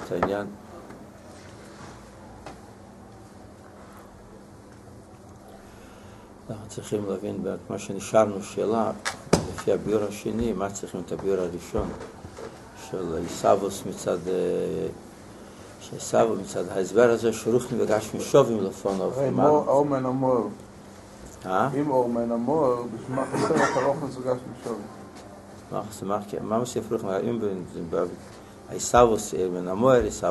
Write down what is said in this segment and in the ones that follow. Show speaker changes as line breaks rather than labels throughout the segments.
את העניין. אנחנו צריכים להבין מה שנשארנו שאלה, לפי הביור השני, מה צריכים את הביור הראשון של איסאווס מצד, שעיסאווה מצד ההסבר הזה שרוחני וגשמי שובים לפונו.
אורמן אמור. אם אורמן אמור, בשביל מה חסר לך רוחני וגשמי שובים?
מה מוסיף רוחני? אם האיסאווס, אורמן אמור,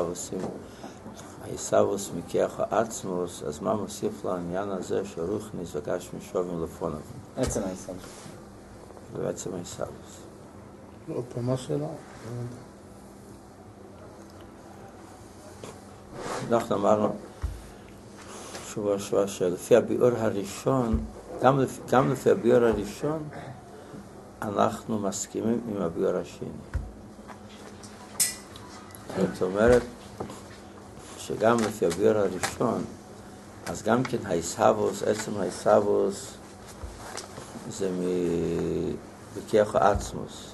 האיסאווס מכיח העצמוס, אז מה מוסיף לעניין הזה שרוחני וגשמי שובים לפונו?
עצם האיסאווס.
בעצם האיסאווס.
עוד פעם מה שאלה?
אנחנו אמרנו שבוע שלפי הביאור הראשון, גם לפי הביאור הראשון, אנחנו מסכימים עם הביאור השני. זאת אומרת, שגם לפי הביאור הראשון, אז גם כן האיסאווס, עצם האיסאווס, זה בכיח העצמוס.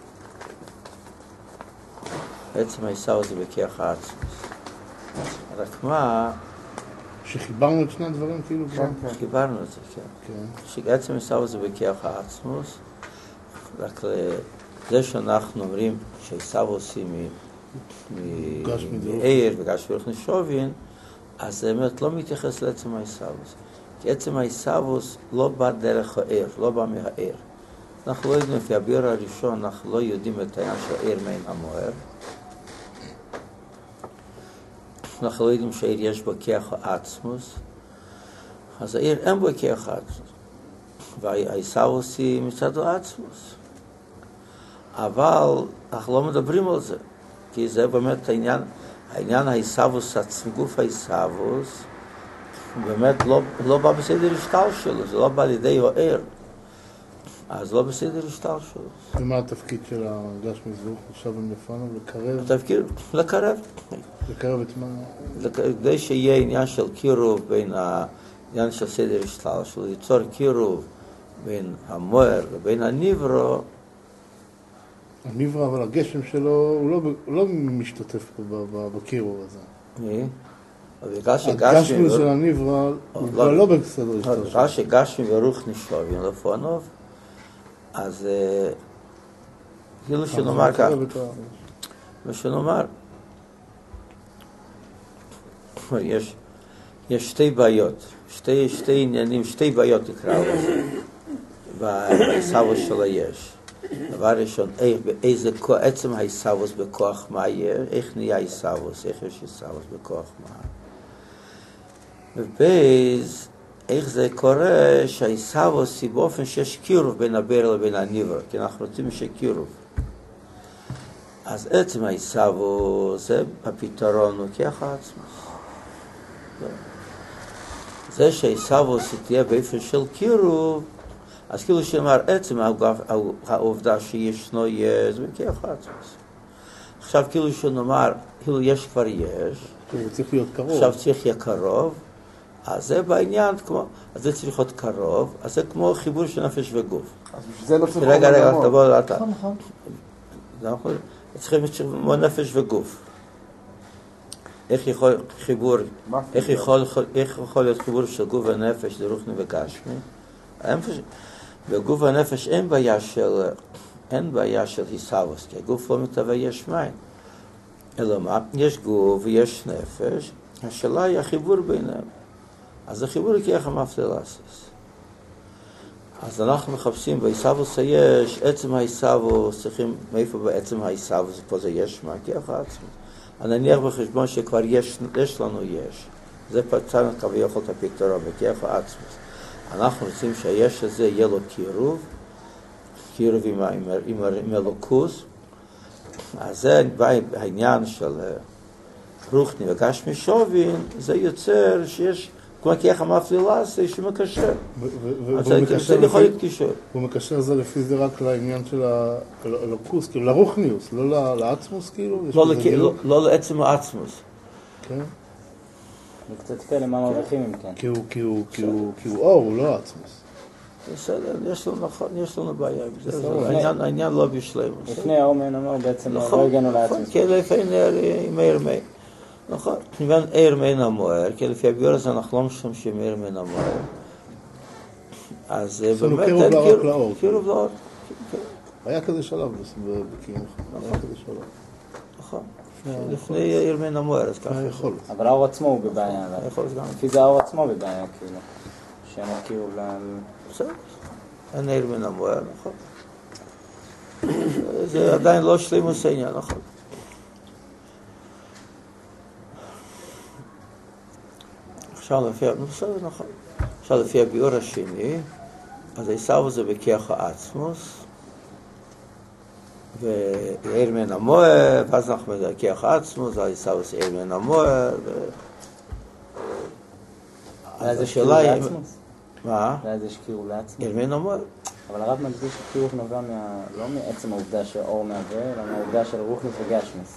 עצם האיסאווס זה בכיח העצמוס. רק מה...
שחיברנו את שני הדברים כאילו?
חיברנו את זה, כן. שעצם האיסאווס זה בכיח העצמוס, רק זה שאנחנו אומרים שהאיסאווס היא מעיר וגשמי רוחני שובין, אז זה באמת לא מתייחס לעצם האיסאווס. כי עצם האיסאווס לא בא דרך העיר, לא בא מהעיר. אנחנו לא יודעים, לפי הביאור הראשון, אנחנו לא יודעים את העניין של העיר מן המוער. אנחנו לא יודעים שהעיר יש בו כיח העצמוס, אז העיר אין בו כיח העצמוס. והאיסאווס היא מצד העצמוס. אבל אנחנו לא מדברים על זה, כי זה באמת העניין האיסאווס, גוף האיסאווס, באמת לא בא בסדר השטל שלו, זה לא בא לידי העיר. אז לא בסדר השטל שלו.
ומה התפקיד של הגשמי זוך? עכשיו הם לפניו לקרב?
התפקיד לקרב.
לקרב את מה?
כדי שיהיה עניין של קירוב בין העניין של סדר השטל שלו, ליצור קירוב בין המוער ובין הניברו.
הניברו, אבל הגשם שלו הוא לא משתתף בקירוב הזה. הגשמי של הניברו הוא כבר לא בסדר השטל שלו.
בגלל שגשמי ורוחני שובים לפניו, אז כאילו שנאמר כך, ושנאמר, יש שתי בעיות, שתי עניינים, שתי בעיות נקרא לזה, באיסאווס שלו יש. דבר ראשון, איזה עצם האיסאווס בכוח מה יהיה, איך נהיה איסאווס, איך יש איסאווס בכוח מה. ובייז, איך זה קורה שהאיסאווס היא באופן שיש קירוב בין הבר לבין הניבר, כי אנחנו רוצים שיהיה קירוב. אז עצם האיסאווס זה הפתרון הוא כיח העצמוס. זה שהאיסאווס תהיה באופן של קירוב, אז כאילו שאמר עצם העובדה שישנו יש, זה כיח העצמוס. עכשיו כאילו שנאמר, כאילו יש כבר יש,
צריך להיות קרוב.
עכשיו צריך להיות קרוב, אז זה בעניין, אז זה צריך להיות קרוב, אז זה כמו חיבור של נפש וגוף.
אז זה לא צריך...
רגע, תבוא, אתה. נכון. צריכים כמו נפש וגוף. איך יכול להיות חיבור של גוף ונפש לרוחני וגשמי? בגוף ונפש אין בעיה של איסאווס, כי הגוף לא מתהווה יש מים. אלא מה? יש גוף ויש נפש, השאלה היא החיבור ביניהם. אז החיבור היא כיח המפללסס. אז אנחנו מחפשים באיסאווס יש, עצם האיסאווס, צריכים, מאיפה בעצם האיסאווס, פה זה יש מה, כיח העצמוס. אני נניח בחשבון שכבר יש לנו יש. זה פצענו כביכול את הפתרון, בכיח העצמוס. אנחנו רוצים שהיש הזה יהיה לו קירוב עם אלוקוס. אז זה העניין של רוחני וגשמי שובין, זה יוצר שיש כמו כיח המפללסס שמקשר. זה יכול להיות קישור.
הוא מקשר זה לפי זה רק לעניין של האלוקוס, כאילו לרוחניוס, לא לעצמוס כאילו?
לא לעצם העצמוס.
כן.
וקצת כאלה מה מרוויחים אם כן.
כי הוא אור, הוא לא עצמוס.
בסדר, יש לנו בעיה עם זה, העניין לא בשלמות.
לפני האור מן המאור בעצם לא הגענו לעצמוס.
כן, לפי מאיר מי. נכון, כיוון עיר מן המואר, כי לפי הביור הזה אנחנו לא משתמשים עיר מן המואר. אז באמת אין קירוב לאור.
היה כזה שלב בקיום.
נכון. לפני עיר מן המואר, אז ככה.
אבל האור עצמו הוא בבעיה. לפי זה האור עצמו בבעיה, כאילו. שאין קירוב
בסדר. אין עיר מן המואר, נכון. זה עדיין לא שלמות העניין, נכון. עכשיו לפי הביאור השני, אז העיסאוו זה בכיח העצמוס, ועיר מן המואר, ואז אנחנו מדברים כיח העצמוס, העיסאוו זה עיר מן המואר,
אז השאלה היא...
מה?
ואז יש קירוב לעצמוס.
עיר מן המואר.
אבל הרב מדגיש שקירוב נובע לא מעצם העובדה שאור מהווה, אלא מהעובדה של רוחניס וגשמיס.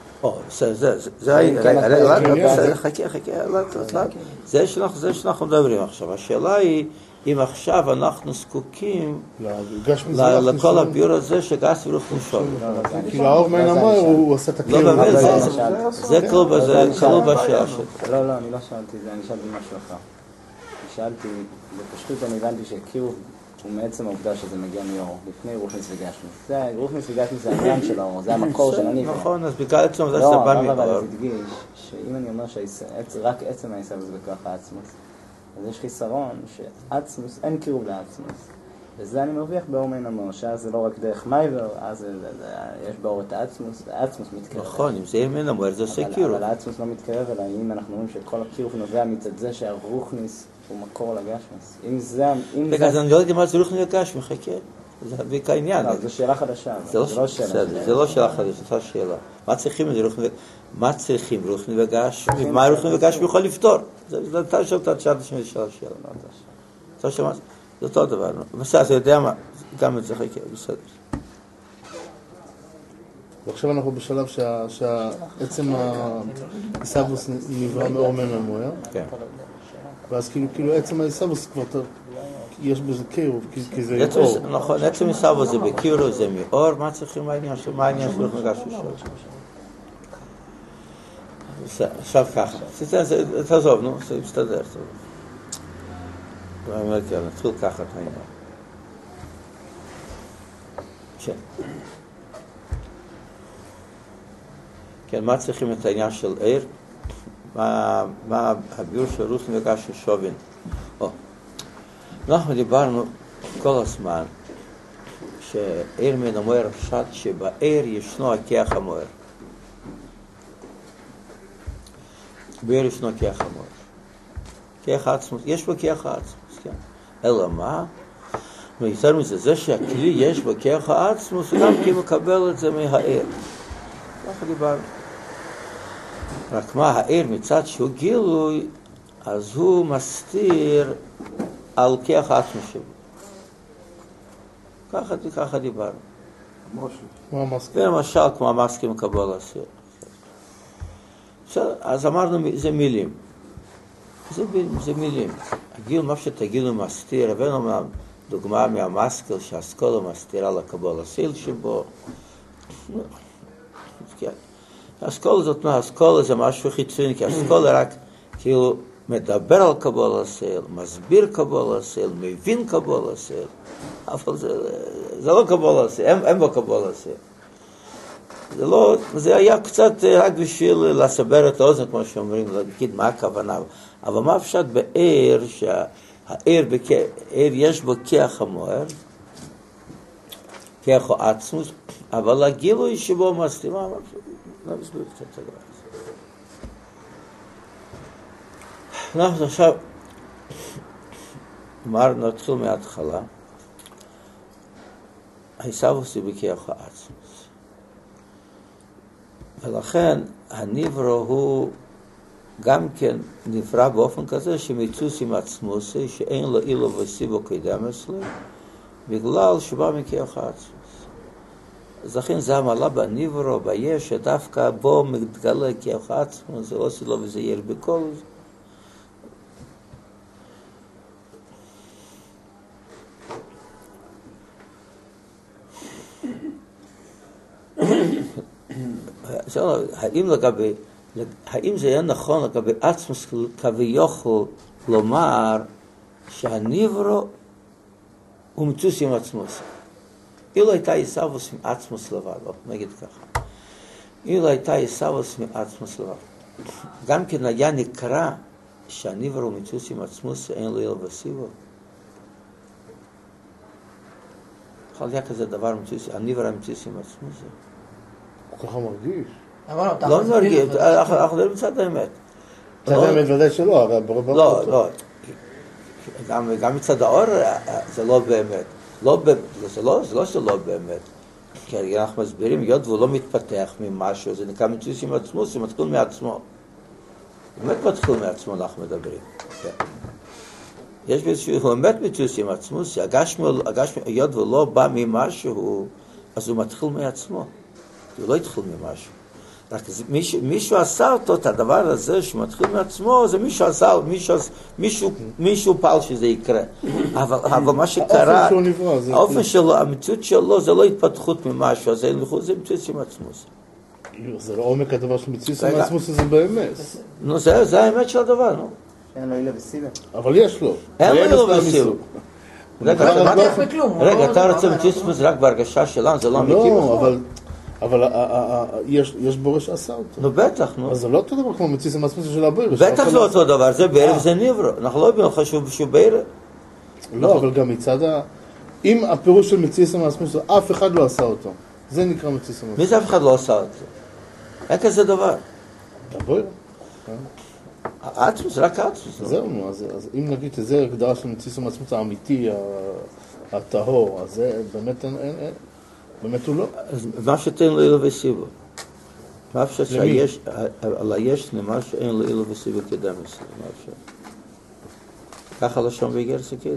זה שאנחנו מדברים עכשיו. השאלה היא אם עכשיו אנחנו זקוקים לכל הביור הזה שגס ורוח נשום.
כי האור מן המואר הוא עושה את הקירוב.
זה כלול בשאלה שלו.
לא, אני לא שאלתי זה, אני שאלתי משהו אחר. שאלתי, בפשטות אני הבנתי שקירוב הוא מעצם העובדה שזה מגיע מאור, לפני רוחניס וגשמיס. רוחניס וגשמיס זה העניין של האור, זה המקור של הניברה.
נכון, אז בגלל עצם זה שאתה בא מאור.
אבל זה תדגיש שאם אני אומר שרק עצם העיסאוו זה בכוח העצמוס, אז יש חיסרון שעצמוס, אין קירוב לעצמוס. וזה אני מרוויח באור מן המאור, שאז זה לא רק דרך מייבר, אז יש באור את העצמוס, והעצמוס מתקרב.
נכון, אם זה יהיה מן המאור, זה עושה קירוב.
אבל העצמוס לא מתקרב, אלא אם אנחנו אומרים שכל הקירוב נובע מצד זה שהרוחניס הוא מקור לגשמיס. אם זה...
רגע, אז אני לא יודע מה זה רוחניס וגשמיס, חכה. זה בעיקר עניין.
זו שאלה חדשה.
זה לא שאלה חדשה, זו שאלה. מה צריכים רוחניס וגשמיס? מה רוחניס וגשמיס יכול לפתור? זה אתה שאלת את שאלת השאלה שאלה. אתה שמעת? זה אותו דבר. בסדר, אתה יודע מה? גם את זה חכה, בסדר.
ועכשיו אנחנו בשלב שעצם העיסאוו נברא מאור מן המואר. כן. ואז כאילו עצם העיסאוו כבר יש בזה קירוב, כי זה אור.
נכון, עצם העיסאוו זה בקירוב, זה מאור, מה צריכים העניין שלו? מה העניין שלו מגש ושול? עכשיו ככה, תעזוב, נו, זה מסתדר. אני אומר, כן, נתחיל ככה את העניין. כן, מה צריכים את העניין של עיר? מה הביור של רוחניס וגשמיס שווים? אנחנו דיברנו כל הזמן שעיר מן המואר פשט שבעיר ישנו הכיח המואר. בעיר ישנו כיח המואר. כיח העצמוס, יש בו כיח העצמוס, כן. אלא מה? ויותר מזה, זה שהכלי יש בו כיח העצמוס, הוא גם כי מקבל את זה מהעיר. ככה דיברנו. רק מה, העיר מצד שהוא גילוי, אז הוא מסתיר על כיח העצמוס שלו. ככה דיברנו. למשל, כמו המסכים מקבל הסיר. אז אמרנו, זה מילים. זה מילים. הגיל, מה שתגילו מסתיר, הבאנו דוגמה מהמסקל שהאסכולה מסתירה לקבל הסיר שבו. האסכולה זאת מה, האסכולה זה משהו חיצוני, כי האסכולה רק כאילו מדבר על קבול הסייל, מסביר קבול הסייל, מבין קבול הסייל, אבל זה לא קבול הסייל, אין בו קבול הסייל. זה היה קצת רק בשביל לסבר את האוזן, כמו שאומרים, להגיד מה הכוונה, אבל מה פשט בעיר, שהעיר יש בו כיח המואר, כיח או עצמוס, אבל הגילוי שבו מסתימה, לא מסביר קצת את הדבר הזה. אנחנו עכשיו נתחיל מההתחלה. העיסאוו זה בכיח העצמוס. ולכן הנברו הוא גם כן נברא באופן כזה שמיצוס עם עצמוסי שאין לו אילו וסיבו קדם אצלו בגלל שבא מכיח העצמוס. אז לכן זה המעלה בנברו, ביש, שדווקא בו מתגלה כיח העצמוס, זה לא סילו וזה יר בכל זה. האם זה היה נכון לגבי עצמוס כביכול לומר שהניברו הוא מציאוס עם עצמוס? אילו הייתה עיסאוויס עם עצמוס לבד, נגיד ככה. אילו הייתה עיסאוויס עם עצמוס לבד. גם כן היה נקרא שהניברו הוא מציאוס עם עצמוס, אין לו אילו וסיבו. יכול להיות כזה דבר, הניברו מציאוס עם עצמוס.
הוא ככה מרגיש.
לא מרגיש, אנחנו לא מצד האמת.
מצד האמת ודאי שלא, הרי ברור.
לא. גם מצד האור זה לא באמת. זה לא שלא באמת. כי אנחנו מסבירים, היות והוא לא מתפתח ממשהו, זה נקרא מציאוס עם עצמו, זה מתחיל מעצמו. באמת מתחיל מעצמו אנחנו מדברים. יש באיזשהו, הוא באמת מציאוס עם עצמו, הגשמי, היות והוא לא בא ממשהו, אז הוא מתחיל מעצמו. הוא לא התחיל ממשהו. רק מישהו עשה אותו, את הדבר הזה שמתחיל מעצמו, זה מישהו עשה, מישהו פעל שזה יקרה. אבל מה שקרה, האופן שלו, המציאות שלו, זה לא התפתחות ממשהו, אז זה מציאות עם עצמו.
זה לא עומק הדבר של מציאות עם עצמו, זה באמת.
נו, זה האמת של הדבר, נו.
אין לו אילה וסיבה.
אבל יש לו.
אין לו אילה וסיבה. רגע, אתה רוצה מציאות עם עצמו רק בהרגשה שלנו, זה לא אמיתי בכלל.
אבל יש בורא שעשה אותו.
נו בטח, נו.
אז זה לא אותו דבר כמו מציאות עם עצמו של הבורא.
בטח לא אותו דבר, זה בערב זה ניברו. אנחנו לא יודעים חשוב שהוא בערב.
לא, אבל גם מצד אם הפירוש של מציאות עם עצמו, אף אחד לא עשה אותו. זה נקרא מציאות עם עצמו.
מי זה אף אחד לא עשה אותו? אין כזה דבר.
הבורא.
עצמוס, רק עצמוס.
זהו, אז אם נגיד שזה הגדרה של מציאות עם עצמו האמיתי, הטהור, אז זה באמת אין. באמת הוא לא.
אז מה שתן לו אילו וסיבו? מה אפשר שיש, על היש למה שאין לו אילו וסיבו כדם מסוים, מה אפשר? ככה לשון באיגרס הקדש.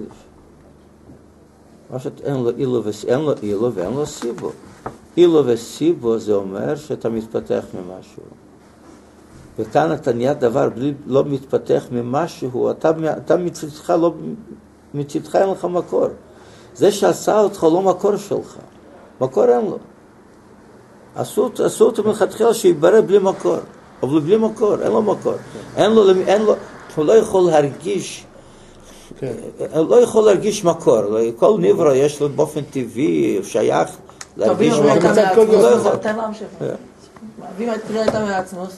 מה שאין לו אילו ואין לו סיבו. אילו וסיבו זה אומר שאתה מתפתח ממשהו. וכאן אתה נהיה דבר לא מתפתח ממשהו, אתה מצדך אין לך מקור. זה שעשה אותך לא מקור שלך. מקור אין לו. עשו אותו מלכתחילה שיברא בלי מקור. אבל בלי מקור, אין לו מקור. אין לו, הוא לא יכול להרגיש, לא יכול להרגיש מקור. כל נברא יש לו באופן טבעי, שייך להרגיש מקור. הוא לא יכול.
ואם לא הייתה מעצמוס?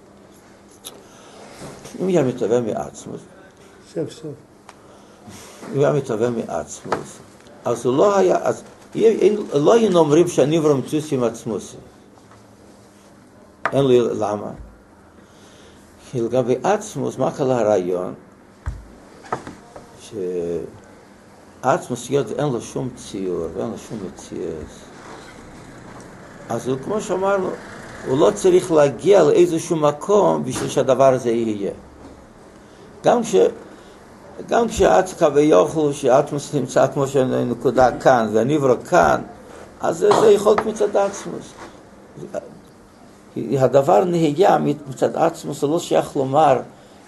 אם היה מתהווה מעצמוס. אם היה מתהווה מעצמוס, אז הוא לא היה, לא היינו אומרים שהניברו מציאוס עם עצמוס. אין לי למה. כי לגבי עצמוס, מה כל הרעיון? שעצמוס אין לו שום ציור ואין לו שום מציאות. אז הוא, כמו שאמרנו, הוא לא צריך להגיע לאיזשהו מקום בשביל שהדבר הזה יהיה. גם כשאת כביכול, שהאטמוס נמצא כמו שנקודה כאן, והניברו כאן, אז זה יכול להיות מצד עצמוס. הדבר נהיה מצד עצמוס, זה לא שייך לומר,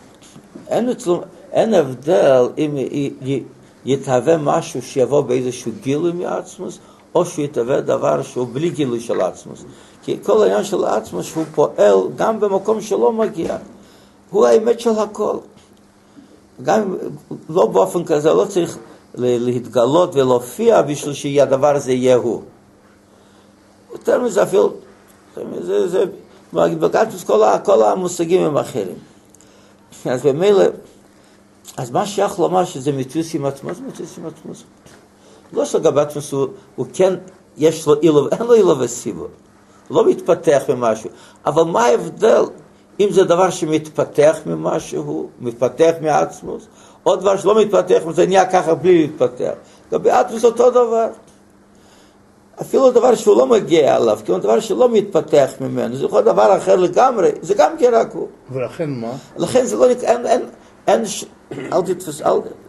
אין הבדל אם יתהווה משהו שיבוא באיזשהו גילוי מעצמוס, או שהוא יתהווה דבר שהוא בלי גילוי של עצמוס. כי כל העניין של עצמוס הוא פועל גם במקום שלא מגיע. הוא האמת של הכל. גם לא באופן כזה, לא צריך להתגלות ולהופיע בשביל שהדבר הזה יהיה הוא. יותר מזה אפילו, זה בגלל כל המושגים הם אחרים. אז במילא, אז מה שייך לומר שזה מציאוס עם עצמו, זה מציאוס עם עצמו. לא שלגבי עצמוס הוא כן, יש לו אילו, אין לו אילו וסיבו. הוא לא מתפתח ממשהו. אבל מה ההבדל? אם זה דבר שמתפתח ממשהו, מתפתח מעצמוס, או דבר שלא מתפתח, זה נהיה ככה בלי להתפתח. לגבי עצמוס אותו דבר. אפילו דבר שהוא לא מגיע עליו, כי הוא דבר שלא מתפתח ממנו, זה יכול דבר אחר לגמרי, זה גם כן רק הוא.
ולכן מה?
לכן זה לא, אין, אל תתפס,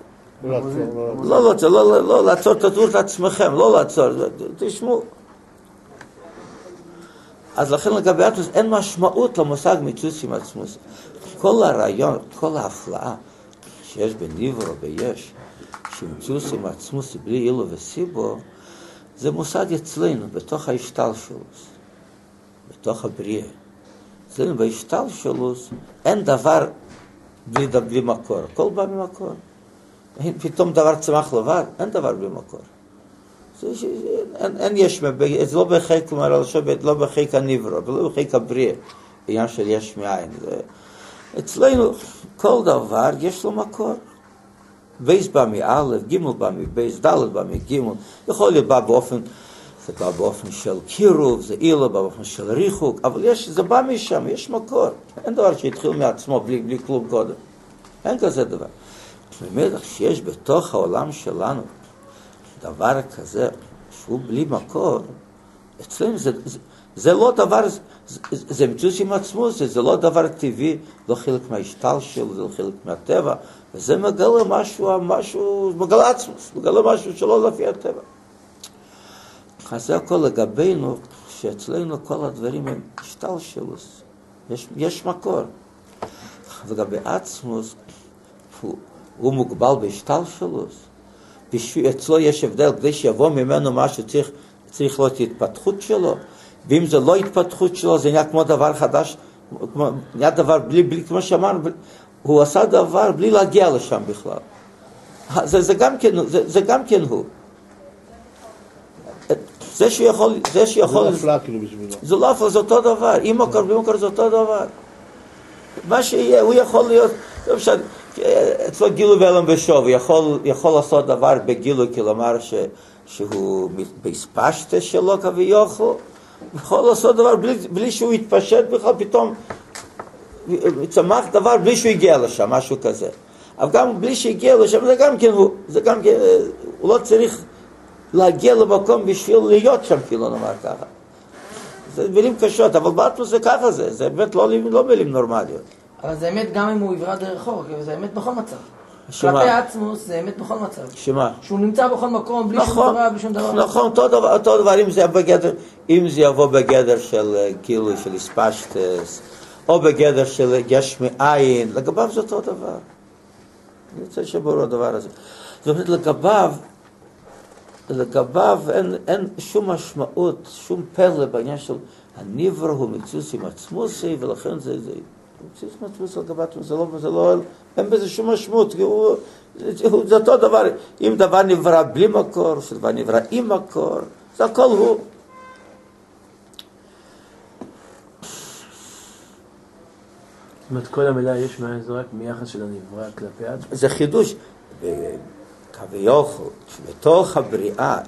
לא לעצור, תעצור את עצמכם, לא לעצור, תשמעו. אז לכן לגבי עצמוס אין משמעות למושג מציאוס עם עצמוס. כל הרעיון, כל ההפלאה שיש בניברו ויש, שמציאוס עם עצמוס בלי אילו וסיבו, זה מושג אצלנו, בתוך ההשתלשלות, בתוך הבריאה. אצלנו בהשתלשלות אין דבר בלי מקור, הכל בא ממקור. פתאום דבר צמח לבד, אין דבר בלי מקור. אין יש, זה לא בחיק, כלומר, לא בחיק הנברא, ולא בחיק הבריאה, בעניין של יש מאין. אצלנו כל דבר יש לו מקור. בייס בא מאלף, גימל בא מבייס, דלת בא מגימל, יכול להיות זה בא באופן של קירוב, זה אילה באופן של ריחוק, אבל זה בא משם, יש מקור. אין דבר שהתחיל מעצמו בלי כלום קודם. אין כזה דבר. באמת שיש בתוך העולם שלנו דבר כזה שהוא בלי מקור, אצלנו זה לא דבר, זה מציאות עם עצמו, זה לא דבר טבעי, לא חלק מההשתלשלות, זה לא חלק מהטבע, וזה מגלה משהו, מגלה עצמוס, מגלה משהו שלא לפי הטבע. אז זה הכל לגבינו, שאצלנו כל הדברים הם השתלשלות, יש מקור. לגבי עצמוס, הוא מוגבל בהשתלשלות. אצלו יש הבדל, כדי שיבוא ממנו משהו צריך להיות התפתחות שלו, ואם זה לא התפתחות שלו, זה נהיה כמו דבר חדש, נהיה דבר בלי כמו שאמרנו, הוא עשה דבר בלי להגיע לשם בכלל. זה גם כן הוא. זה שיכול...
זה לא אפלה כאילו בשבילו.
זה לא אפלה, זה אותו דבר. עם מקור, בלי מקור, זה אותו דבר. מה שיהיה, הוא יכול להיות... אצלו גילו ואלם בשוב, יכול לעשות דבר בגילו, כלומר שהוא בהספשטה שלו כביכול, יכול לעשות דבר בלי שהוא יתפשט בכלל, פתאום צמח דבר בלי שהוא הגיע לשם, משהו כזה. אבל גם בלי שהגיע לשם, זה גם כן, הוא לא צריך להגיע למקום בשביל להיות שם, כאילו נאמר ככה. זה מילים קשות, אבל באטמוס זה ככה זה באמת לא מילים נורמליות.
אבל זה אמת גם אם הוא יברא דרך אור, זה אמת בכל מצב. כלפי עצמוס זה אמת בכל מצב.
שמה?
שהוא נמצא בכל מקום, בלי שום דבר, בלי שום דבר.
נכון, אותו דבר, אם זה יבוא בגדר של כאילו של הספשטס, או בגדר של יש מאין, לגביו זה אותו דבר. אני רוצה שברור הדבר הזה. זאת אומרת, לגביו אין שום משמעות, שום פלא בעניין של הנברא הוא מציאות עם עצמוסי, ולכן זה מציאות עם עצמוסי לגביו, זה לא, אין בזה שום משמעות, זה אותו דבר, אם דבר נברא בלי מקור, שדבר נברא עם מקור, זה הכל הוא.
זאת אומרת, כל המילה יש מאין זה רק מיחס של הנברא כלפי עצמו.
זה חידוש. כביכול, שבתוך הבריאה,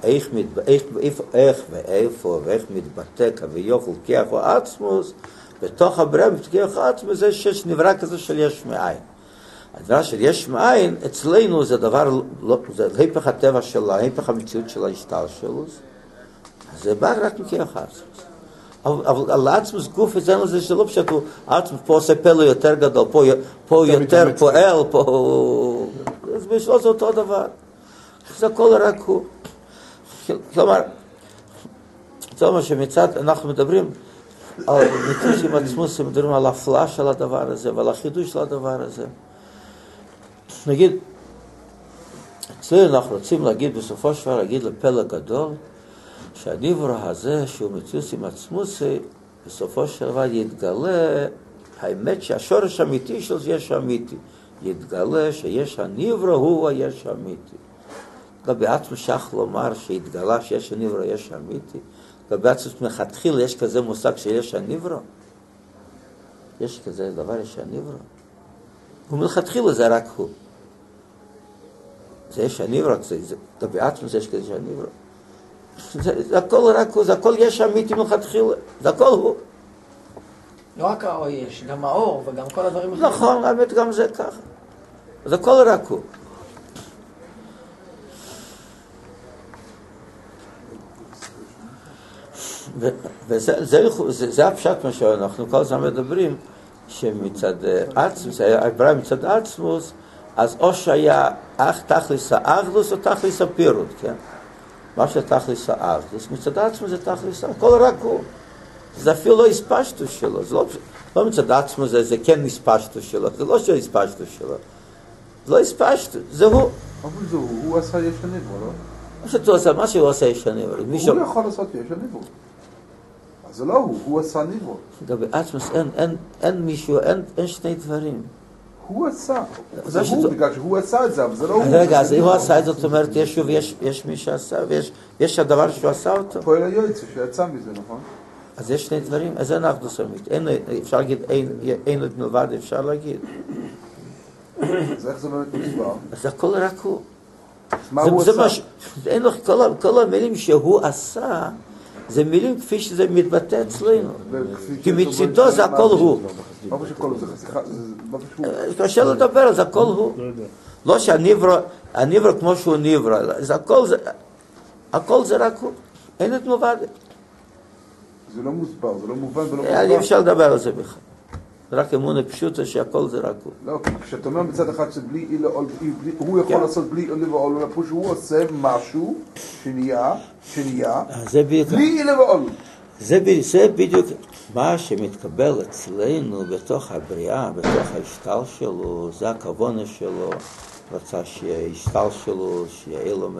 ואיך מתבטא כביכול כיח או עצמוס, בתוך הבריאה כיח או עצמוס, זה שנברא כזה של יש מאין. הדבר של יש מאין, אצלנו זה דבר, זה היפך הטבע שלה, היפך המציאות של ההשתלשלות, זה בא רק מכיח עצמוס. אבל על עצמוס גוף אצלנו זה שלא פשוט, עצמוס פה עושה פלא יותר גדול, פה יותר פועל, פה... אז בשביל זה אותו דבר. זה הכל רק הוא. כלומר, זה אומר שמצד אנחנו מדברים על ניתוש עם עצמוס, מדברים על הפלאה של הדבר הזה ועל החידוש של הדבר הזה. נגיד, אצלנו אנחנו רוצים להגיד בסופו של דבר, להגיד לפלא גדול, שהנברא הזה שהוא מציאות עם עצמוס, בסופו של דבר יתגלה האמת שהשורש האמיתי של זה יש אמיתי. יתגלה שיש הנברא הוא היש אמיתי. לגבי עצמוס שייך לומר שהתגלה שיש הנברא יש אמיתי. לגבי עצמוס מלכתחילה יש כזה מושג שיש הנברא. יש כזה דבר יש הנברא. ומלכתחילה זה רק הוא. זה יש הנברא, לגבי עצמוס יש כזה הנברא. זה הכל רק הוא, זה הכל יש אמיתי מלכתחילה. זה הכל הוא.
לא רק האור יש, גם האור וגם כל הדברים אחרים.
נכון, האמת גם זה ככה. זה הכל רק הוא. וזה הפשט מה שאנחנו כל הזמן מדברים, שמצד עצמוס, הברא מצד עצמוס, אז או שהיה תכליס האחדוס או תכליס הפירוד, כן? מה שתכליס האחדוס, מצד עצמוס זה תכליס, הכל רק הוא. זה אפילו לא הספשטוס שלו, זה לא מצד עצמו, זה כן הספשטוס שלו, זה לא של הספשטוס שלו. זה לא הספשטוס, זה הוא.
אבל זה הוא עשה יש הנברא, לא?
מה שהוא עשה יש הנברא.
הוא יכול לעשות יש הנברא.
אז זה לא הוא עשה ניברו.
לגבי עצמוס אין מישהו, אין שני דברים.
הוא עשה. זה הוא, בגלל שהוא עשה את זה, אבל זה לא הוא.
רגע, אז אם הוא עשה את זה, זאת אומרת, יש מי שעשה, ויש הדבר שהוא עשה אותו.
פועל היועץ שיצא מזה, נכון?
אז יש שני דברים, אז אין אחדות סמית. אפשר להגיד, אין עוד מלבד, אפשר להגיד.
אז איך זה באמת מסבר?
אז הכל רק הוא.
מה הוא עשה?
אין לו, כל המילים שהוא עשה, זה מילים כפי שזה מתבטא אצלנו. כי מצידו זה הכל הוא.
מה שכל זה חסיכה?
קשה לדבר, אז הכל הוא. לא שהניברו כמו שהוא ניברו, הכל זה רק הוא. אין את מובד.
זה לא מוסבר, זה לא מובן ולא מוסבר.
אי אפשר לדבר על זה בכלל. זה רק אמונה פשוטה שהכל זה רק הוא.
לא, כשאתה אומר מצד אחד שבלי הוא יכול לעשות בלי אילה ועול, הוא שהוא עושה משהו שנהיה, בלי אילה ועול.
זה בדיוק מה שמתקבל אצלנו בתוך הבריאה, בתוך ההשתל שלו, זה הכוונה שלו, רצה שיהיה השתל שלו, שיהיה אילום,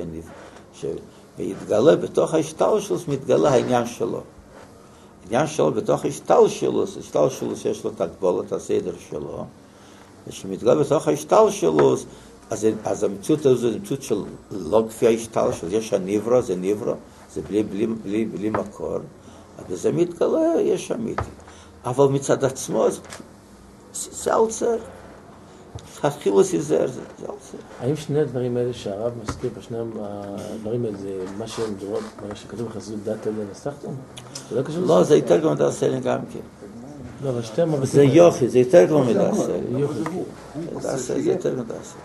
ויתגלה בתוך ההשתל שלו, מתגלה העניין שלו. העניין שלו בתוך ההשתל שלו שיש לו את הגבולת הסדר שלו, ושמתגלה בתוך ההשתל שלו, אז המציאות הזו זה מציאות של לא כפי ההשתל שלו, יש הניברו, זה ניברו, זה בלי מקור, וזה מתגלה, יש אמיתי. אבל מצד עצמו, זה אלצר. החילוס יזר, זה אלצר.
האם שני הדברים האלה שהרב מזכיר בשני הדברים האלה, זה מה שכתוב בחסידות דת אלה נסחתם? זה לא קשור?
לא, זה יותר גם מדע סלם גם כן.
לא, אבל שתי המבטים...
זה יופי, זה יותר גם מדע סלם.
יופי.
זה יותר גם מדע סלם.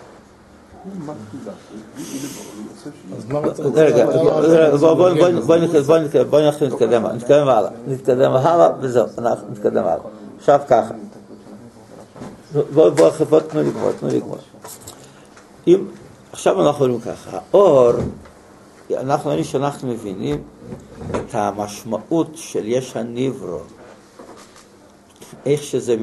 אז מה רצה?
רגע, בואו נתקדם הלאה וזהו, אנחנו נתקדם הלאה. עכשיו ככה. בואו תנו לגמור. עכשיו אנחנו אומרים ככה, האור, אנחנו מבינים את המשמעות של יש הניברו, איך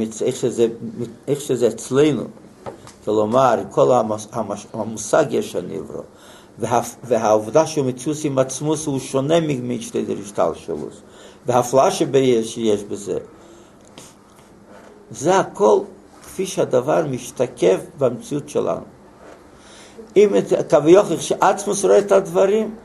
שזה אצלנו, כלומר, כל המושג יש הניברו, והעובדה שהוא מציאוס עם עצמוס הוא שונה משתי דרישתל שלו, וההפלאה שיש בזה, זה הכל כפי שהדבר משתקף במציאות שלנו. אם כביכול שעצמוס רואה את הדברים,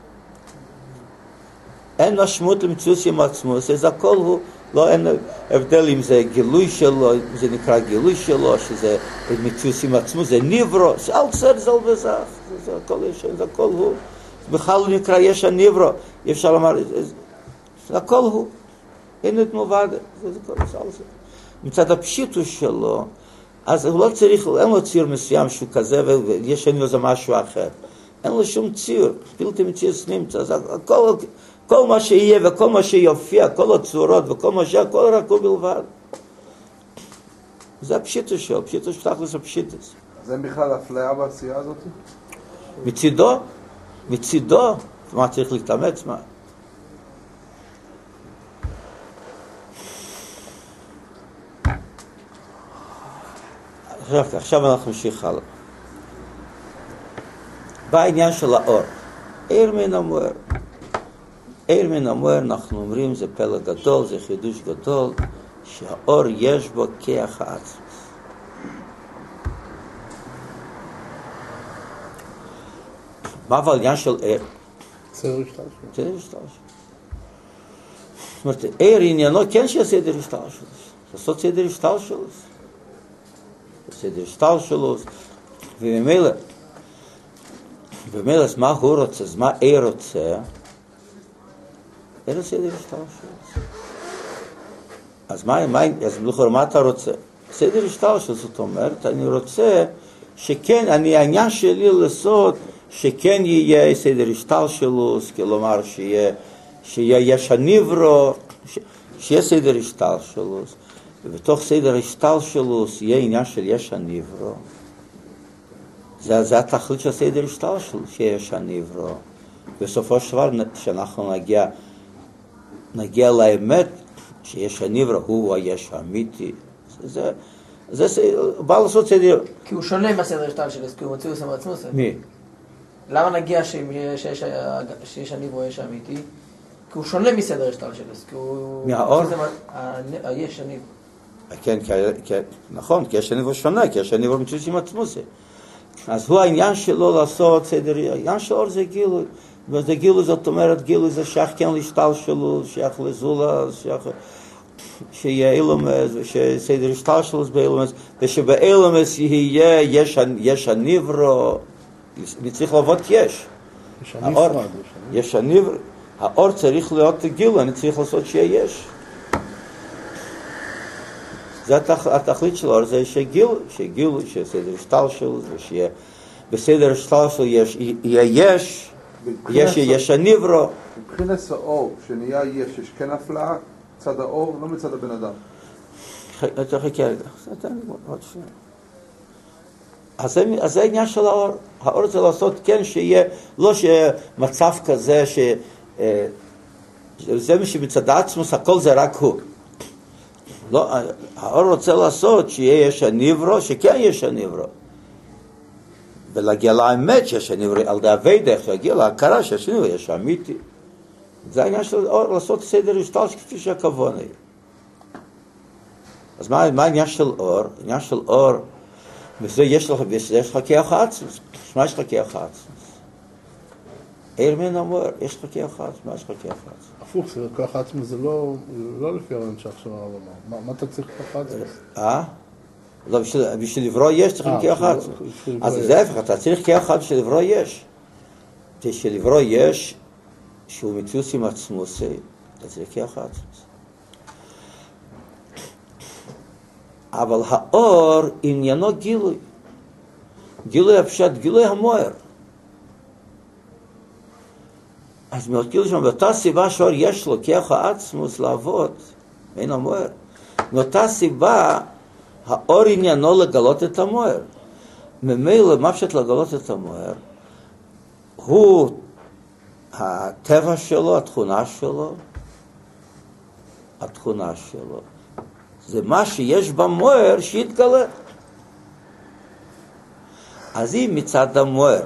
אין משמעות למציאות עם עצמוס, אז הכל הוא, לא אין הבדל אם זה גילוי שלו, אם זה נקרא גילוי שלו, שזה מציאות עם עצמוס, זה ניברו, זה אלצר זל וזך, זה הכל הוא. בכלל נקרא יש הניברו, אי אפשר לומר, זה הכל הוא. אין את מובד, זה הכל אלצר. מצד הפשיטוס שלו, אז הוא לא צריך, אין לו ציר מסוים שהוא כזה, ויש לנו איזה משהו אחר. אין לו שום ציר, בלתי מציאוס נמצא. אז כל מה שיהיה וכל מה שיופיע, כל הצורות וכל מה שהכל רק הוא בלבד. זה הפשיטוס שלו, הפשיטוס תכלס הפשיטוס.
אז אין בכלל אפליה בעשייה הזאת?
מצידו, מה צריך להתאמץ, מה? עכשיו אנחנו נמשיך הלאה. בעניין של האור. עיר מן המואר. עיר מן המואר, אנחנו אומרים, זה פלא גדול, זה חידוש גדול, שהאור יש בו כיח העצמוס. מה אבל עניין של עיר?
סדר השתלשלות.
סדר השתלשלות. זאת אומרת, עיר עניינו כן שיהיה סדר השתלשלות. לעשות סדר השתלשלות. סדר השתלשלות, וממילא, אז מה הוא רוצה, אז מה עיר רוצה? עיר סדר השתלשלות. אז מה אתה רוצה? סדר השתלשלות, זאת אומרת, אני רוצה שכן, העניין שלי לעשות, שכן יהיה סדר השתלשלות, כלומר שיש הניברו, שיהיה סדר השתלשלות, ובתוך סדר השתלשלות יהיה עניין של יש הניברו. זה התכלית של סדר השתלשלות, שיש הניברו. בסופו של דבר, שאנחנו נגיע לאמת, שיש הניברו, הוא היש האמיתי. זה בא לעשות סדר...
כי הוא שונה מהסדר השתלשלות, כי הוא מוציא עושה מעצמוס.
מי?
למה נגיע שיש הניברו, יש האמיתי? הוא שונה מסדר השתלשלוס, כי הוא...
מהאור?
היש הניב.
כן, נכון, כי יש הניב הוא שונה, כי יש הניב הוא מציאות עם עצמו זה. אז הוא העניין שלו לעשות סדר, העניין של אור זה גילוי. וזה גילוי, זאת אומרת, גילוי זה שייך כן להשתלשלות, שייך לזולה, שייך... שיהיה אילומס, שסדר השתלשלות באילומס, ושבאילומס יהיה, יש הניברו, צריך לעבוד יש. יש הניברו. האור צריך להיות גילוי, אני צריך לעשות שיהיה יש. זה התכלית של האור, זה שגילוי, שסדר השתלשלות, ושיהיה בסדר השתלשלות יהיה יש הניברו.
מבחינת האור, שנהיה יש כן הפלאה, צד האור, לא מצד הבן אדם.
אתה חכה רגע, אז זה העניין של האור. האור זה לעשות כן שיהיה, לא שמצב כזה זה מי שמצד עצמוס, הכל זה רק הוא. לא, האור רוצה לעשות שיהיה יש הניברו, שכן יש הניברו. ולהגיע לאמת שיש הניברו, על דאבי דרך, להגיע להכרה שיש הניברו, יש אמיתי. זה העניין של האור, לעשות סדר השתלש כפי שהכוון היא. אז מה העניין של אור? העניין של אור, וזה יש לך כיח עצמוס. מה יש לך כיח עצמוס? עיר מן המואר, יש לך כיח עצמוס, מה יש לך כיח עצמוס?
הפוך, כיח עצמוס זה לא לפי הרעיון שעכשיו הרב אמר. מה אתה צריך כיח עצמוס?
לא, בשביל לברוא יש צריכים כיח עצמוס. אז זה ההפך, אתה צריך כיח עצמוס בשביל לברוא יש. בשביל לברוא יש, שהוא מציאות עם עצמוס, אתה צריך כיח עצמוס. אבל האור עניינו גילוי. גילוי הפשט, גילוי המואר. אז מאוד גילוי שם, באותה סיבה שהאור יש לו כיח עצמוס לעבוד, אין המואר. מאותה סיבה, האור עניינו לגלות את המואר. ממילא, מה פשוט לגלות את המואר? הוא הטבע שלו, התכונה שלו. זה מה שיש במואר שיתגלה. אז אם מצד המואר,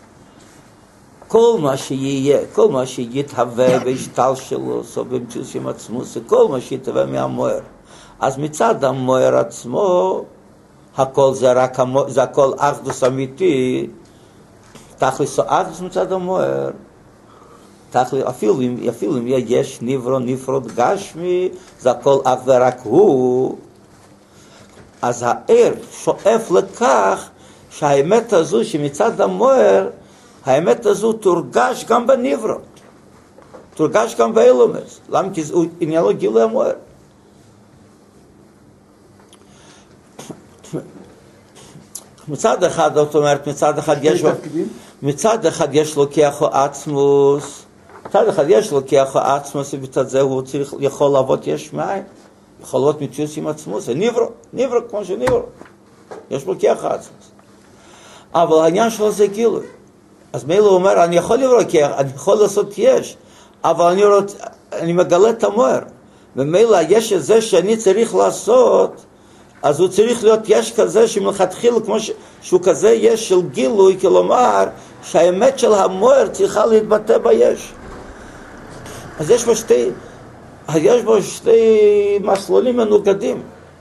כל מה שיהיה, כל מה שיתהווה בהשתל שלו, או במציאות עם עצמו, זה כל מה שיתהווה מהמואר. אז מצד המואר עצמו, הכל זה הכל אחדוס אמיתי, תכלס אחדוס מצד המואר. אפילו אם יש נברו נפרוד גשמי, זה הכל אך ורק הוא. אז הער שואף לכך שהאמת הזו שמצד המואר, האמת הזו תורגש גם בנברו, תורגש גם באילומס. למה? כי הוא עניינו גילוי המואר. מצד אחד, זאת אומרת, מצד אחד יש לו כיח עצמוס, מצד אחד יש לו כיח עצמוס, ובצד זה הוא יכול לעבוד יש מאין, יכול להיות מציאות עם עצמוס, זה נברו כמו שנברו, יש לו כיח עצמוס. אבל העניין שלו זה גילוי. אז מילא הוא אומר, אני יכול לברוא כיח, אני יכול לעשות יש, אבל אני מגלה את המואר. ומילא יש את זה שאני צריך לעשות, אז הוא צריך להיות יש כזה שמלכתחילה כמו שהוא כזה יש של גילוי, כלומר שהאמת של המואר צריכה להתבטא ביש. אז יש בו שתי מסלולים מנוגדים.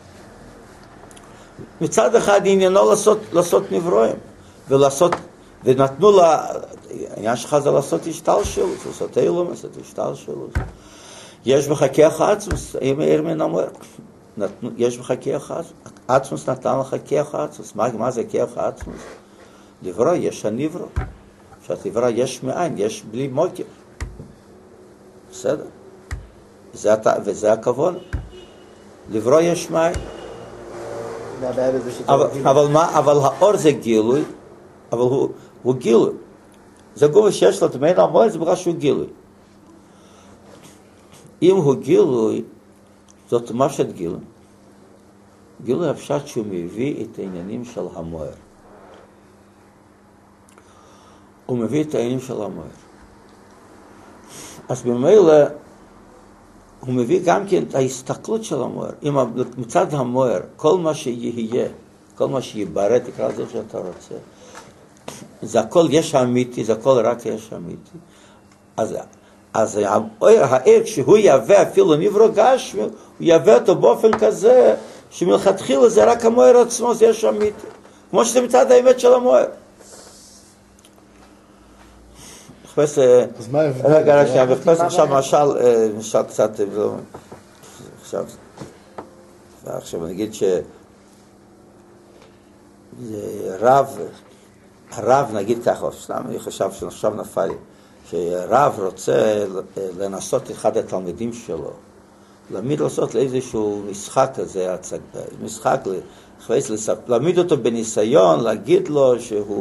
מצד אחד עניינו לעשות נברואים, ונתנו לה, העניין שלך זה לעשות השתלשלות, לעשות אילום, לעשות השתלשלות. יש בך כיח עצמוס, עיר מן המואר. יש בך כיח עצמוס, נתן לך כיח עצמוס. מה זה כיח עצמוס? לברוא יש הנברו. שאת לברוא יש מאין, יש בלי מוקר. בסדר? וזה הכוון. לברוא יש מאין. אבל האור זה גילוי, אבל הוא גילוי. זה גובה שיש לו תמיד המואר, זה בגלל שהוא גילוי. אם הוא גילוי, זאת משת גילוי. גילוי הפשט שהוא מביא את העניינים של המואר. הוא מביא את העניינים של המואר. אז במילא, הוא מביא גם כן את ההסתכלות של המואר. אם מצד המואר, כל מה שיהיה, כל מה שיברא, תקרא לזה שאתה רוצה, זה הכל יש אמיתי, זה הכל רק יש אמיתי. אז אז העיר כשהוא יהווה אפילו נברא גשמי, הוא יהווה אותו באופן כזה, שמלכתחילה זה רק המוער עצמו, זה יש אמיתי. כמו שזה מצד האמת של המוער.
אז מה ההבדל?
רגע, עכשיו משל קצת, עכשיו אני אגיד הרב נגיד ככה, אני חושב שעכשיו נפל לי, שרב רוצה לנסות אחד התלמידים שלו, להעמיד לעשות לאיזשהו משחק כזה, משחק, להעמיד אותו בניסיון, להגיד לו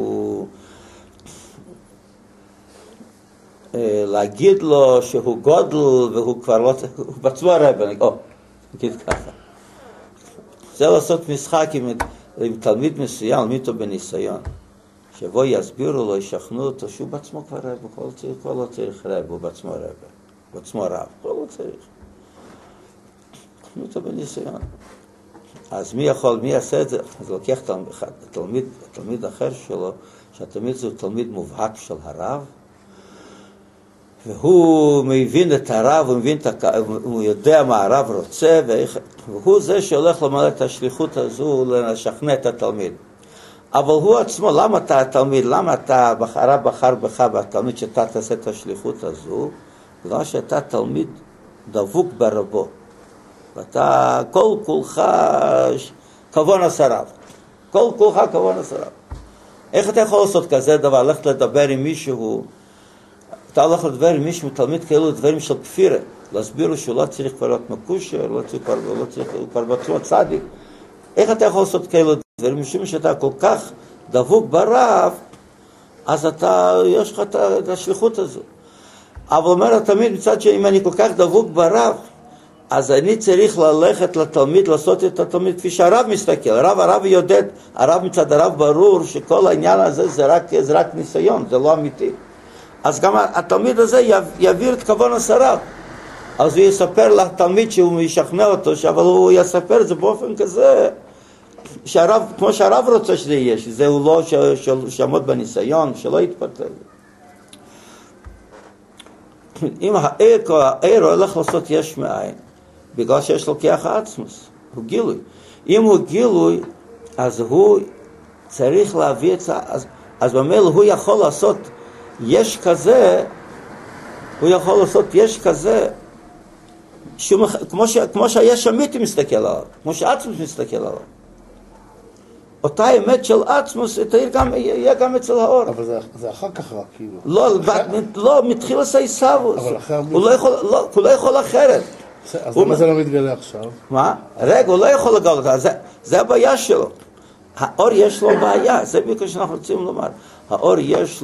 שהוא גודל והוא כבר לא, הוא בעצמו הרב, נגיד ככה. זה לעשות משחק עם תלמיד מסוים, להעמיד אותו בניסיון. שבו יסבירו לו, ישכנעו אותו, שהוא בעצמו כבר רב, הוא כבר לא צריך רב, הוא בעצמו רב, הוא בעצמו רב, כבר לא צריך. ישכנעו אותו בניסיון. אז מי יעשה את זה? אז לוקח תלמיד אחר שלו, שהתלמיד זה תלמיד מובהק של הרב, והוא מבין את הרב, הוא יודע מה הרב רוצה, והוא זה שהולך למלא את השליחות הזו, לשכנע את התלמיד. אבל הוא עצמו, למה אתה התלמיד, למה הרב בחר בך בתלמיד שאתה תעשה את השליחות הזו? בגלל שאתה תלמיד דבוק ברבו. ואתה כל כולך כבון הסרב. כל כולך כבון הסרב. איך אתה יכול לעשות כזה דבר? הולכת לדבר עם מישהו, אתה הולך לדבר עם מישהו, תלמיד כאילו דברים של כפירה. להסביר לו שהוא לא צריך כבר להיות מקושר, לא צריך כבר בעצמו צדיק. איך אתה יכול לעשות כאלו דברים? משום שאתה כל כך דבוק ברב, אז יש לך את השליחות הזו. אבל אומר התלמיד מצד שאם אני כל כך דבוק ברב, אז אני צריך ללכת לתלמיד, לעשות את התלמיד כפי שהרב מסתכל. הרב יודע, מצד הרב ברור שכל העניין הזה זה רק ניסיון, זה לא אמיתי. אז גם התלמיד הזה יעביר את כוון הסרב. אז הוא יספר לתלמיד שהוא ישכנע אותו, אבל הוא יספר את זה באופן כזה, כמו שהרב רוצה שזה יהיה, שזה הוא לא שיעמוד בניסיון, שלא יתפתל. אם העיר הולך לעשות יש מאין, בגלל שיש לו כיח העצמוס, הוא גילוי. אם הוא גילוי, אז הוא צריך להביא את זה, אז במילא הוא יכול לעשות יש כזה, כמו שהיש אמיתי מסתכל עליו, כמו שעצמוס מסתכל עליו. אותה האמת של עצמוס יהיה גם אצל האור.
אבל זה אחר כך רק, כאילו.
לא, מתחיל עשה סבוס. הוא לא יכול אחרת.
אז למה זה לא מתגלה עכשיו?
מה? רגע, הוא לא יכול לגלות. זה הבעיה שלו. האור יש לו בעיה, זה בדיוק שאנחנו רוצים לומר. האור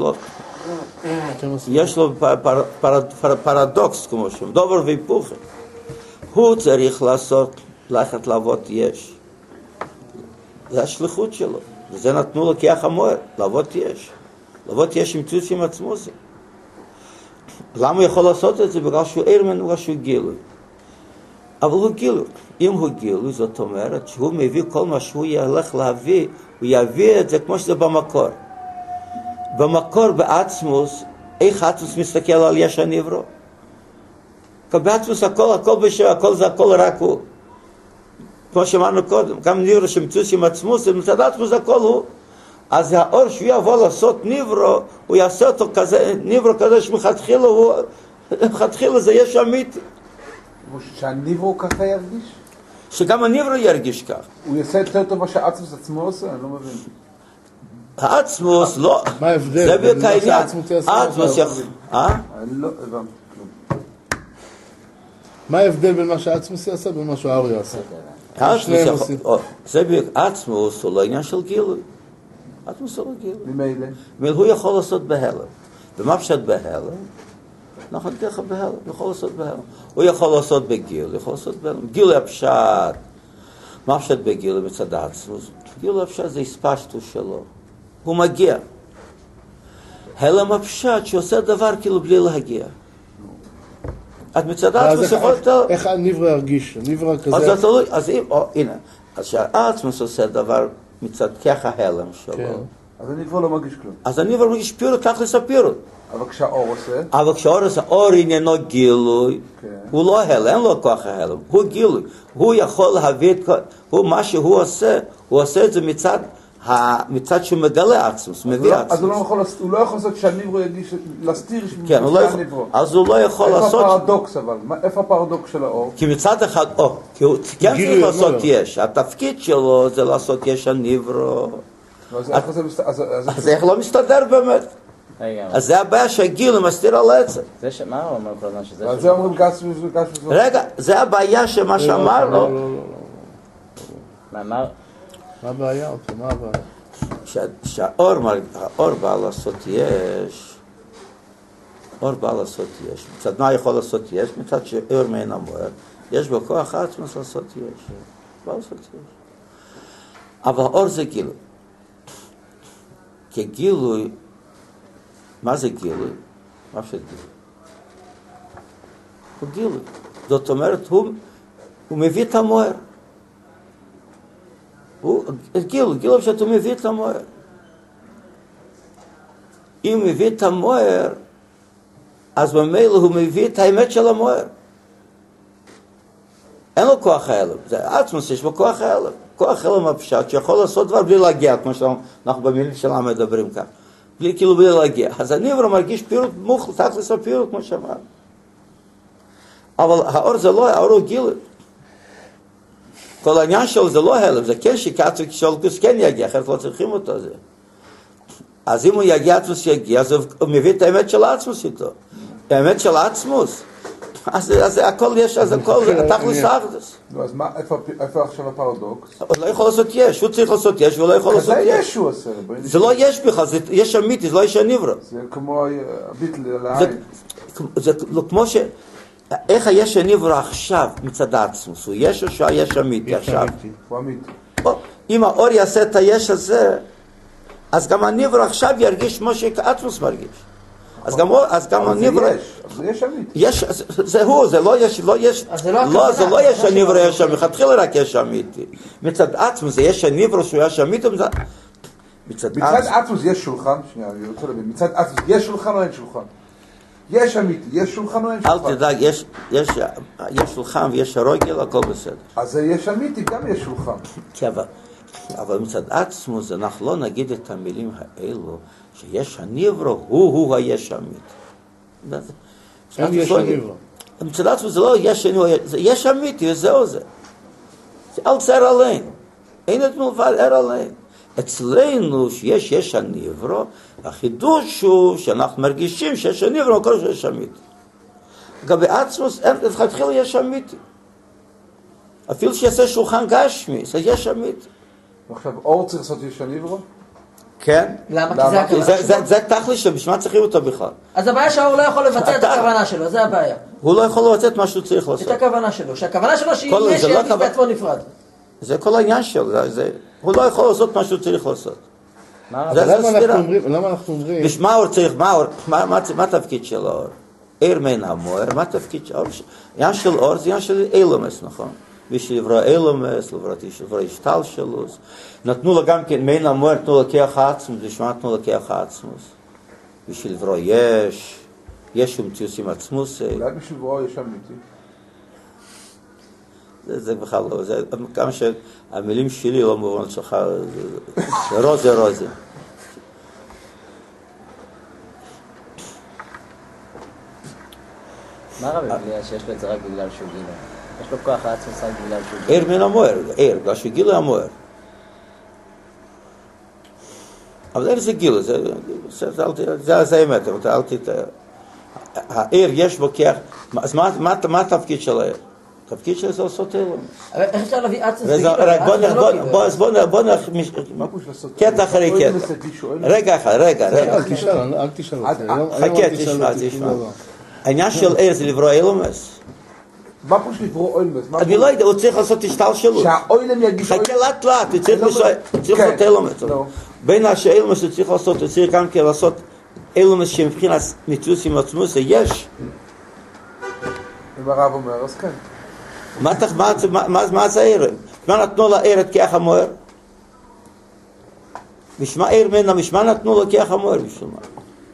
יש לו פרדוקס, כמו שם, דובר והיפוכו. הוא צריך ללכת לעבוד יש. זה השליחות שלו. וזה נתנו לו כיח המוער, לעבוד יש. לעבוד יש עם צוץ עם עצמו זה. למה הוא יכול לעשות את זה? בגלל שהוא ערמן, בגלל שהוא גילוי. אבל הוא גילוי. אם הוא גילוי, זאת אומרת שהוא מביא כל מה שהוא ילך להביא, הוא יביא את זה כמו שזה במקור. במקור בעצמוס, איך עצמוס מסתכל על יש הנברא? כי בעצמוס הכל בשביל, הכל רק הוא. כמו שאמרנו קודם, גם נברא שמצוס עם עצמוס, מצד עצמוס הכל הוא. אז האור שהוא יבוא לעשות נברא, הוא יעשה אותו כזה, נברא כזה שמחתחילה זה יש אמיתי.
שהנברא ככה ירגיש?
שגם הנברא ירגיש כך.
הוא יעשה יותר טוב מה שהעצמוס עצמו עושה? אני לא מבין.
העצמוס לא...
מה ההבדל?
זה בדיוק העניין.
העצמוס
אני לא הבנתי.
מה ההבדל בין מה שהעצמוס יעשה ובין מה שהאור יעשה?
זה בדיוק, עצמוס הוא לא עניין של גילוי. עצמוס הוא לא גילוי.
ממילא?
הוא יכול לעשות בהלם. ומה פשט בהלם? נכון, ככה בהלם, הוא יכול לעשות בהלם. הוא יכול לעשות בגיל, הוא יכול לעשות בהלם. גילוי הפשט. מה פשט בגילוי מצד עצמוס? גילוי הפשט זה הספשטו שלו. הוא מגיע. הלם הפשט שעושה דבר כאילו בלי להגיע. אז מצד עצמוס יכול יותר...
איך הנברא ירגיש? הנברא כזה...
אז זה תלוי, אז אם, הנה, אז שהעצמוס עושה דבר מצד ככה ההלם שלו,
אז הנברא לא מרגיש כלום.
אז הנברא מרגיש פירוט, תכלס הפירוט.
אבל כשהאור עושה?
אבל כשהאור עושה, אור עניינו גילוי, הוא לא הלם, אין לו כוח ההלם, הוא גילוי. הוא יכול להביא את כל, מה שהוא עושה את זה מצד שהוא מגלה עצמוס, מביא עצמוס.
אז הוא לא יכול לעשות שהנברא יגיש, להסתיר
כן, אז הוא לא יכול לעשות...
איפה הפרדוקס אבל? איפה הפרדוקס של האור?
כי מצד אחד, כי הוא כן צריך לעשות יש, התפקיד שלו זה לעשות יש הנברא. אז איך לא מסתדר באמת? אז זה הבעיה שהגילוי מסתיר על העצם.
מה הוא אומר כל הזמן שזה...
על זה אומרים גסמוס וגסמוס.
רגע, זה הבעיה שמה שאמר לו.
מה
הבעיה? מה הבעיה?
שהאור בא לעשות יש, אור בא לעשות יש. מצד מה יכול לעשות יש? מצד שאור מעין המוער. יש בו כוח עצמוס לעשות יש. בא לעשות יש. אבל האור זה גילוי. כי גילוי, מה זה גילוי? מה זה גילוי? הוא גילוי. זאת אומרת, הוא מביא את המוער. גילוי שאתה מביא את המוער. אם הוא מביא את המוער, אז במילא הוא מביא את האמת של המוער. אין לו כוח ההלם. זה עצמוס, יש בו כוח ההלם. כוח ההלם הפשט שיכול לעשות דבר בלי להגיע, כמו שאנחנו במילים שלנו מדברים כאן. כאילו בלי להגיע. אז הנברא מרגיש פירוט מוחלט, תכלס הפירוט, כמו שאמר. אבל האור זה לא, האור הוא גילוי. כל העניין שלו זה לא הלם, זה כן שקצו כשאלוקוס כן יגיע, אחרת לא צריכים אותו זה. אז אם הוא יגיע, עצמוס יגיע, אז הוא מביא את האמת של עצמוס איתו. האמת של עצמוס. אז הכל יש, אז הכל תכלס אחדוס.
אז איפה עכשיו הפרדוקס?
הוא לא יכול לעשות יש, הוא צריך לעשות יש, והוא לא יכול לעשות יש.
זה יש הוא עושה.
זה לא יש בכלל, זה יש אמיתי, זה לא יש הנברא.
זה כמו הביטל לעין.
זה כמו ש... איך היש הנברא עכשיו מצד עצמוס? הוא יש או שהיש אמיתי עכשיו?
הוא אמיתי.
אם האור יעשה את היש הזה, אז גם הנברא עכשיו ירגיש כמו שעצמוס מרגיש. אז גם הנברא...
זה יש אמיתי.
זה הוא, זה לא יש... לא, זה לא יש הנברא יש אמיתי, מתחיל רק יש אמיתי. מצד עצמוס זה יש הנברא שהוא יש אמיתי,
מצד עצמוס יש שולחן, שנייה, אני רוצה להבין, מצד עצמוס יש שולחן או אין שולחן? יש אמיתי, יש שולחן או אין שולחן?
אל תדאג, יש שולחן ויש הרוגל, הכל בסדר.
אז יש אמיתי, גם יש שולחן.
כן, אבל מצד עצמוס אנחנו לא נגיד את המילים האלו, שיש הנברא, הוא היש אמיתי.
אין יש הנברא.
מצד עצמוס זה לא יש הנברא, זה יש אמיתי, וזהו זה. זה אל צער עלינו. אין את מלבד ער עלינו. אצלנו שיש יש הנברא, החידוש הוא שאנחנו מרגישים שיש הנברא, כל שיש אמיתי. לגבי עצמוס, התחיל יש אמיתי. אפילו שיעשה שולחן גשמי, זה יש אמיתי.
עכשיו, אור צריך לעשות יש הנברא?
כן.
למה? כי זה הכוונה שלו?
זה תכל'ס שבשביל מה צריכים אותו בכלל.
אז הבעיה שהאור לא יכול לבצע את הכוונה שלו, זה הבעיה.
הוא לא יכול לבצע את מה שהוא צריך לעשות.
את הכוונה שלו, שהכוונה שלו שיהיה שירגיש בעצמו נפרד.
זה כל העניין שלו, הוא לא יכול לעשות מה שהוא צריך לעשות.
למה אנחנו אומרים?
מה האור צריך, מה התפקיד של האור? עיר מן המוער, מה התפקיד של האור? עניין של אור זה עניין של אילומס, נכון? בשביל לברוא אילומס, לברוא השתלשלוס. נתנו לו גם כן, מן המוער נתנו לו כיח עצמוס, בשביל מה נתנו לו כיח עצמוס? בשביל לברוא יש ומציאוס עם עצמוס.
אולי בשביל לברוא יש אמיתי?
זה בכלל לא, זה כמה שהמילים שלי לא מובנות שלך, זה רוזה.
מה רבי בגלל שיש לו את זה רק בגלל שהוא גילה? יש לו כוח עצמוס רק בגלל שהוא גילה?
עיר מן המוער, בגלל שהוא גילה המוער. אבל עיר זה גילה, זה האמת, אל תתאר. העיר יש בו כיח, אז מה התפקיד של העיר? התפקיד של זה לעשות אילומס.
איך אפשר להביא עצמוס?
בוא נלך קטע אחרי קטע. רגע.
אל תשאל אותי.
חכה, תשמע. העניין של עיר זה לברוא אילומס.
מה פה לברוא אילומס?
אני לא יודע, הוא צריך לעשות השתלשלות.
שהאילם יגיש אילומס?
חכה לאט, הוא צריך לעשות אילומס. בין שהאילומס הוא צריך לעשות, הוא צריך גם כן לעשות אילומס שמבחינת ניצוץ עם עצמוס, יש.
אם הרב אומר, אז כן.
מה זה העיר? מה נתנו לעיר את כיח המוער? משמע עיר מן המשמע נתנו לו כיח המוער בשביל מה?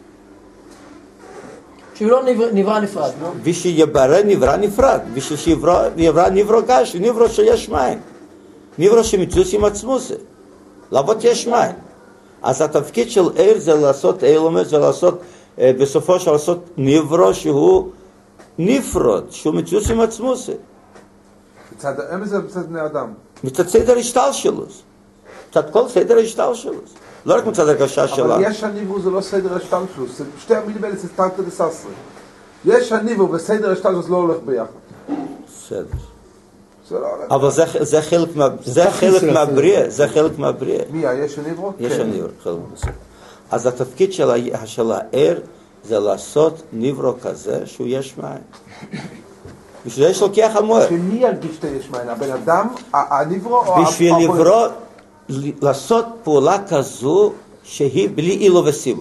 שהוא לא נברא נפרד, לא?
בשביל יברא נברא נפרד, בשביל שיברא נברא גש, נברא שיש מים. נברא שמציאות עם עצמוס, לעבוד יש מים. אז התפקיד של עיר זה לעשות אילומס, זה לעשות, בסופו של לעשות נברא שהוא נפרד, שהוא מציאות עם עצמוס.
מצד האמס זה מצד בני אדם.
מצד סדר השתל שלו. מצד כל סדר השתל שלו. לא רק מצד הרגשה שלה.
אבל יש הניברו זה לא סדר השתל שלו. שתי המילים האלה זה סטרטר לססרי. יש הניברו וסדר השתל שלו זה לא הולך ביחד.
בסדר.
זה לא הולך.
אבל זה חלק מהבריאה. זה חלק מהבריאה.
מי, יש הניברו?
יש הניברו, חלק מהבריאה. אז התפקיד של העיר זה לעשות ניברו כזה שהוא יש מים. בשביל יש לו כיח המוער.
שמי ירגיש שיש מים? הבן אדם, הניברו או...
בשביל לברוא, לעשות פעולה כזו שהיא בלי אילו וסיבו.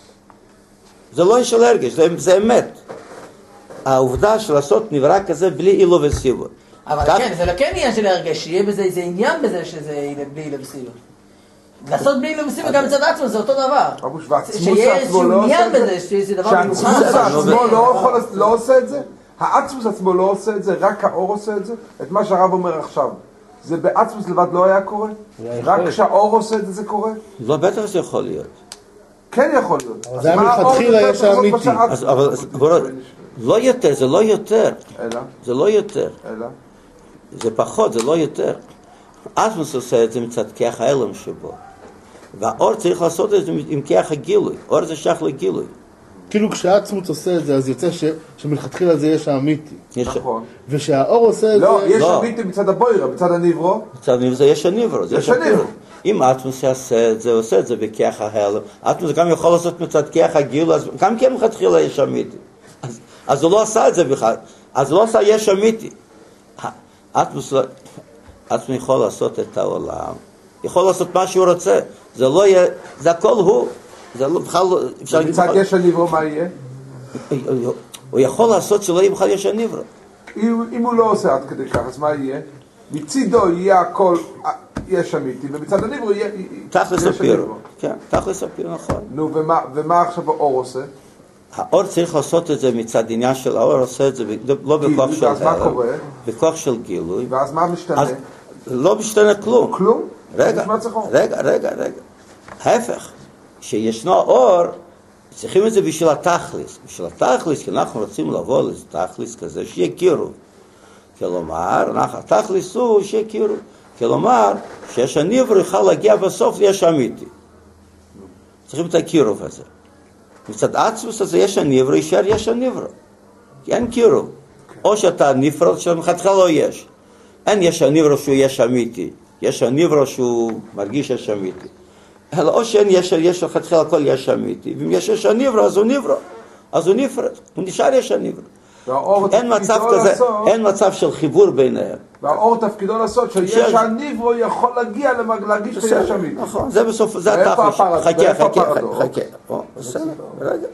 זה לא של הרגש, זה אמת. העובדה של לעשות נברא כזה בלי אילו וסיבו.
אבל כן, זה לא כן עניין של הרגש, שיהיה בזה איזה עניין בזה שזה בלי אילו וסיבו. לעשות בלי אילו וסיבו גם מצד עצמו, זה אותו דבר. שיהיה איזשהו עניין בזה, שזה דבר מיוחד.
שהעצמוס עצמו לא עושה את זה? העצמוס עצמו לא עושה את זה, רק האור עושה את זה? את מה שהרב אומר עכשיו. זה בעצמוס לבד לא היה קורה? רק כשהאור עושה את זה, זה קורה?
לא, בטח זה יכול להיות.
כן יכול להיות.
זה היה מלכתחילה יש האמיתי.
אבל לא יותר, זה לא יותר.
אלא?
זה לא יותר.
אלא?
זה פחות, זה לא יותר. עצמוס עושה את זה מצד כיח האלם שבו. והאור צריך לעשות את זה עם כיח הגילוי. אור זה שייך לגילוי.
כאילו כשהעצמות עושה את זה, אז יוצא שמלכתחילה זה יש האמיתי.
נכון.
ושהאור עושה את זה...
לא, יש האמיתי מצד הבוירה, מצד הניברו.
מצד הניברו זה יש הניברו.
יש הניברו.
אם העצמוס יעשה את זה, עושה את זה בכיח ההלם. העצמוס גם יכול לעשות מצד כיח הגילוי, אז גם כן מלכתחילה יש אמיתי. אז הוא לא עשה את זה בכלל. אז הוא לא עשה יש אמיתי. העצמוס יכול לעשות את העולם. יכול לעשות מה שהוא רוצה. זה לא יהיה, זה הכל הוא. זה לא בכלל...
מצד יש הניברו מה יהיה?
הוא יכול לעשות שלא יהיה בכלל יש הניברו.
אם הוא לא עושה עד כדי כך, אז מה יהיה? מצידו יהיה הכל יש אמיתי, ומצד הניברו יהיה...
תכלס הפירו. כן, תכלס הפירו, נכון.
נו, ומה עכשיו האור עושה?
האור צריך לעשות את זה מצד עניין של האור, עושה את זה לא בכוח של
ואז מה קורה?
בכוח של גילוי.
ואז מה משתנה?
לא משתנה כלום.
כלום?
רגע. ההפך. כשישנו אור, צריכים את זה בשביל התכליס. בשביל התכליס, כי אנחנו רוצים לבוא לתכליס כזה, שיהיה קירוב. כלומר, התכליס הוא שיהיה קירוב. כלומר, שיש הניברו יוכל להגיע בסוף, יש אמיתי. צריכים את הקירוב הזה. מצד עצמוס הזה יש הניברו, יישאר יש הניברו. כי אין קירוב. או שאתה נפרד, שמלכתחילה לא יש. אין יש הניברו שהוא יש אמיתי. יש הניברו שהוא מרגיש יש אמיתי. אלא או שאין יש לכתחילה הכל יש אמיתי, ואם יש הניברו, אז הוא ניברו, אז הוא נפרד, הוא נשאר יש הניברו. אין מצב כזה, אין מצב של חיבור ביניהם.
והאור תפקידו לעשות שיש הניברו יכול להגיע להגיש את יש אמיתי.
נכון, זה בסוף, זה התכלס. חכה. בסדר, רגע.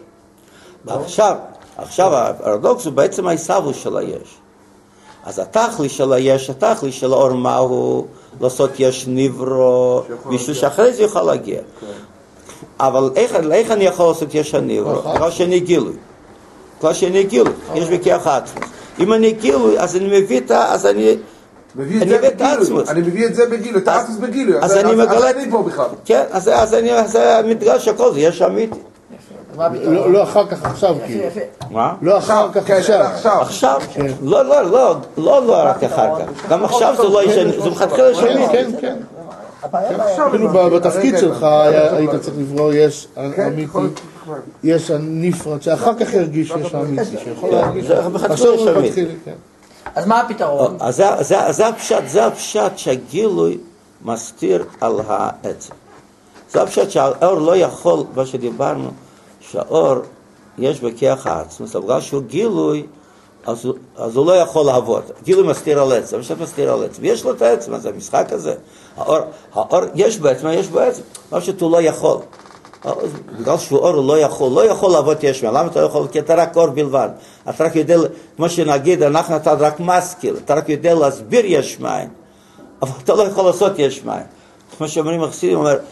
עכשיו הפרדוקס הוא בעצם ההיסבוס של היש. אז התכלס של היש, התכלס של האור מהו לעשות יש ניברו, בשביל שאחרי זה יוכל להגיע. אבל איך אני יכול לעשות יש הניברו? כבר שאני גילוי. יש בכיח עצמוס. אם אני גילוי, אז אני מביא את אז אני מביא את העצמוס.
אני מביא את זה בגילוי, את העצמוס בגילוי.
אז אני מגלה... כן, אז אני מתגלה שהכל זה יש אמיתי.
לא אחר כך עכשיו כאילו.
מה?
לא אחר כך עכשיו.
עכשיו? לא רק אחר כך. גם עכשיו זה לא ישן, זה מתחיל לשני.
כן. כאילו בתפקיד שלך היית צריך לברוא יש אמיתי, יש הנפרד, שאחר כך ירגיש שיש אמיתי, שיכול להרגיש.
עכשיו הוא מתחיל, כן.
אז מה הפתרון?
זה הפשט שהגילוי מסתיר על העצם. זה הפשט שהאור לא יכול, מה שדיברנו, שהאור יש בכיח העצמוס, אבל בגלל שהוא גילוי, אז הוא לא יכול לעבוד. גילוי מסתיר על עצם, פשוט מסתיר על עצם. ויש לו את העצם, אז המשחק הזה. האור יש בעצם, פשוט הוא לא יכול. בגלל שהוא אור הוא לא יכול לעבוד יש מים. למה אתה לא יכול? כי אתה רק אור בלבד. אתה רק יודע, כמו שנגיד, אתה רק משכיל, אתה רק יודע להסביר יש מים, אבל אתה לא יכול לעשות יש מים. כמו שאומרים החסידים, אומר,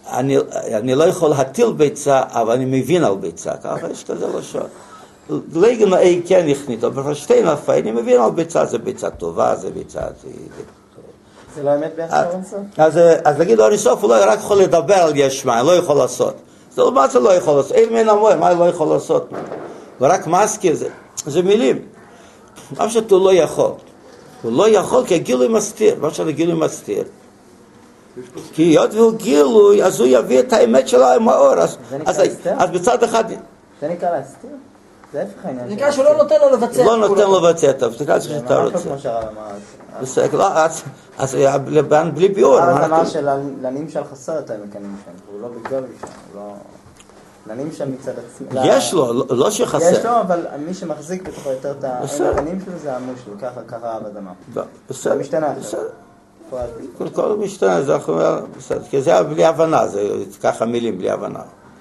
אני לא יכול להטיל ביצה, אבל אני מבין על ביצה, ככה יש כזה לשון. לגן האי כן הכנית, אבל בפשטיין הפעי, אני מבין על ביצה, זה ביצה טובה, זה ביצה...
זה לא אמת ביחס לאורנסוף?
אז להגיד אורנסוף, הוא לא רק יכול לדבר על יש מים, לא יכול לעשות. מה זה לא יכול לעשות? אין מן המוער, מה לא יכול לעשות? ורק מזכיר זה מילים. מה שאתה לא יכול. הוא לא יכול כי הגילוי מסתיר. מה שהגילוי מסתיר. כי היות והוא גילוי, אז הוא יביא את האמת שלו עם האור. אז בצד אחד...
זה נקרא להסתיר? זה ההפך העניין.
זה נקרא שהוא לא נותן לו לבצע.
לא נותן לו לבצע, טוב, זה נקרא שאתה רוצה.
כמו שהרב אמר.
אז בלי ביאור.
הרב אמר שלנמשל חסר את המקנים שם, הוא לא בגלוי שם, הוא לא... לנמשל מצד עצמי.
יש לו, לא שחסר.
יש לו, אבל מי שמחזיק בתוכו יותר את המקנים שלו זה העמוש שלו, ככה הרב אמר.
בסדר.
זה משתנה.
כל משתנה, זה בסדר, כי זה בלי הבנה, זה ככה מילים בלי הבנה.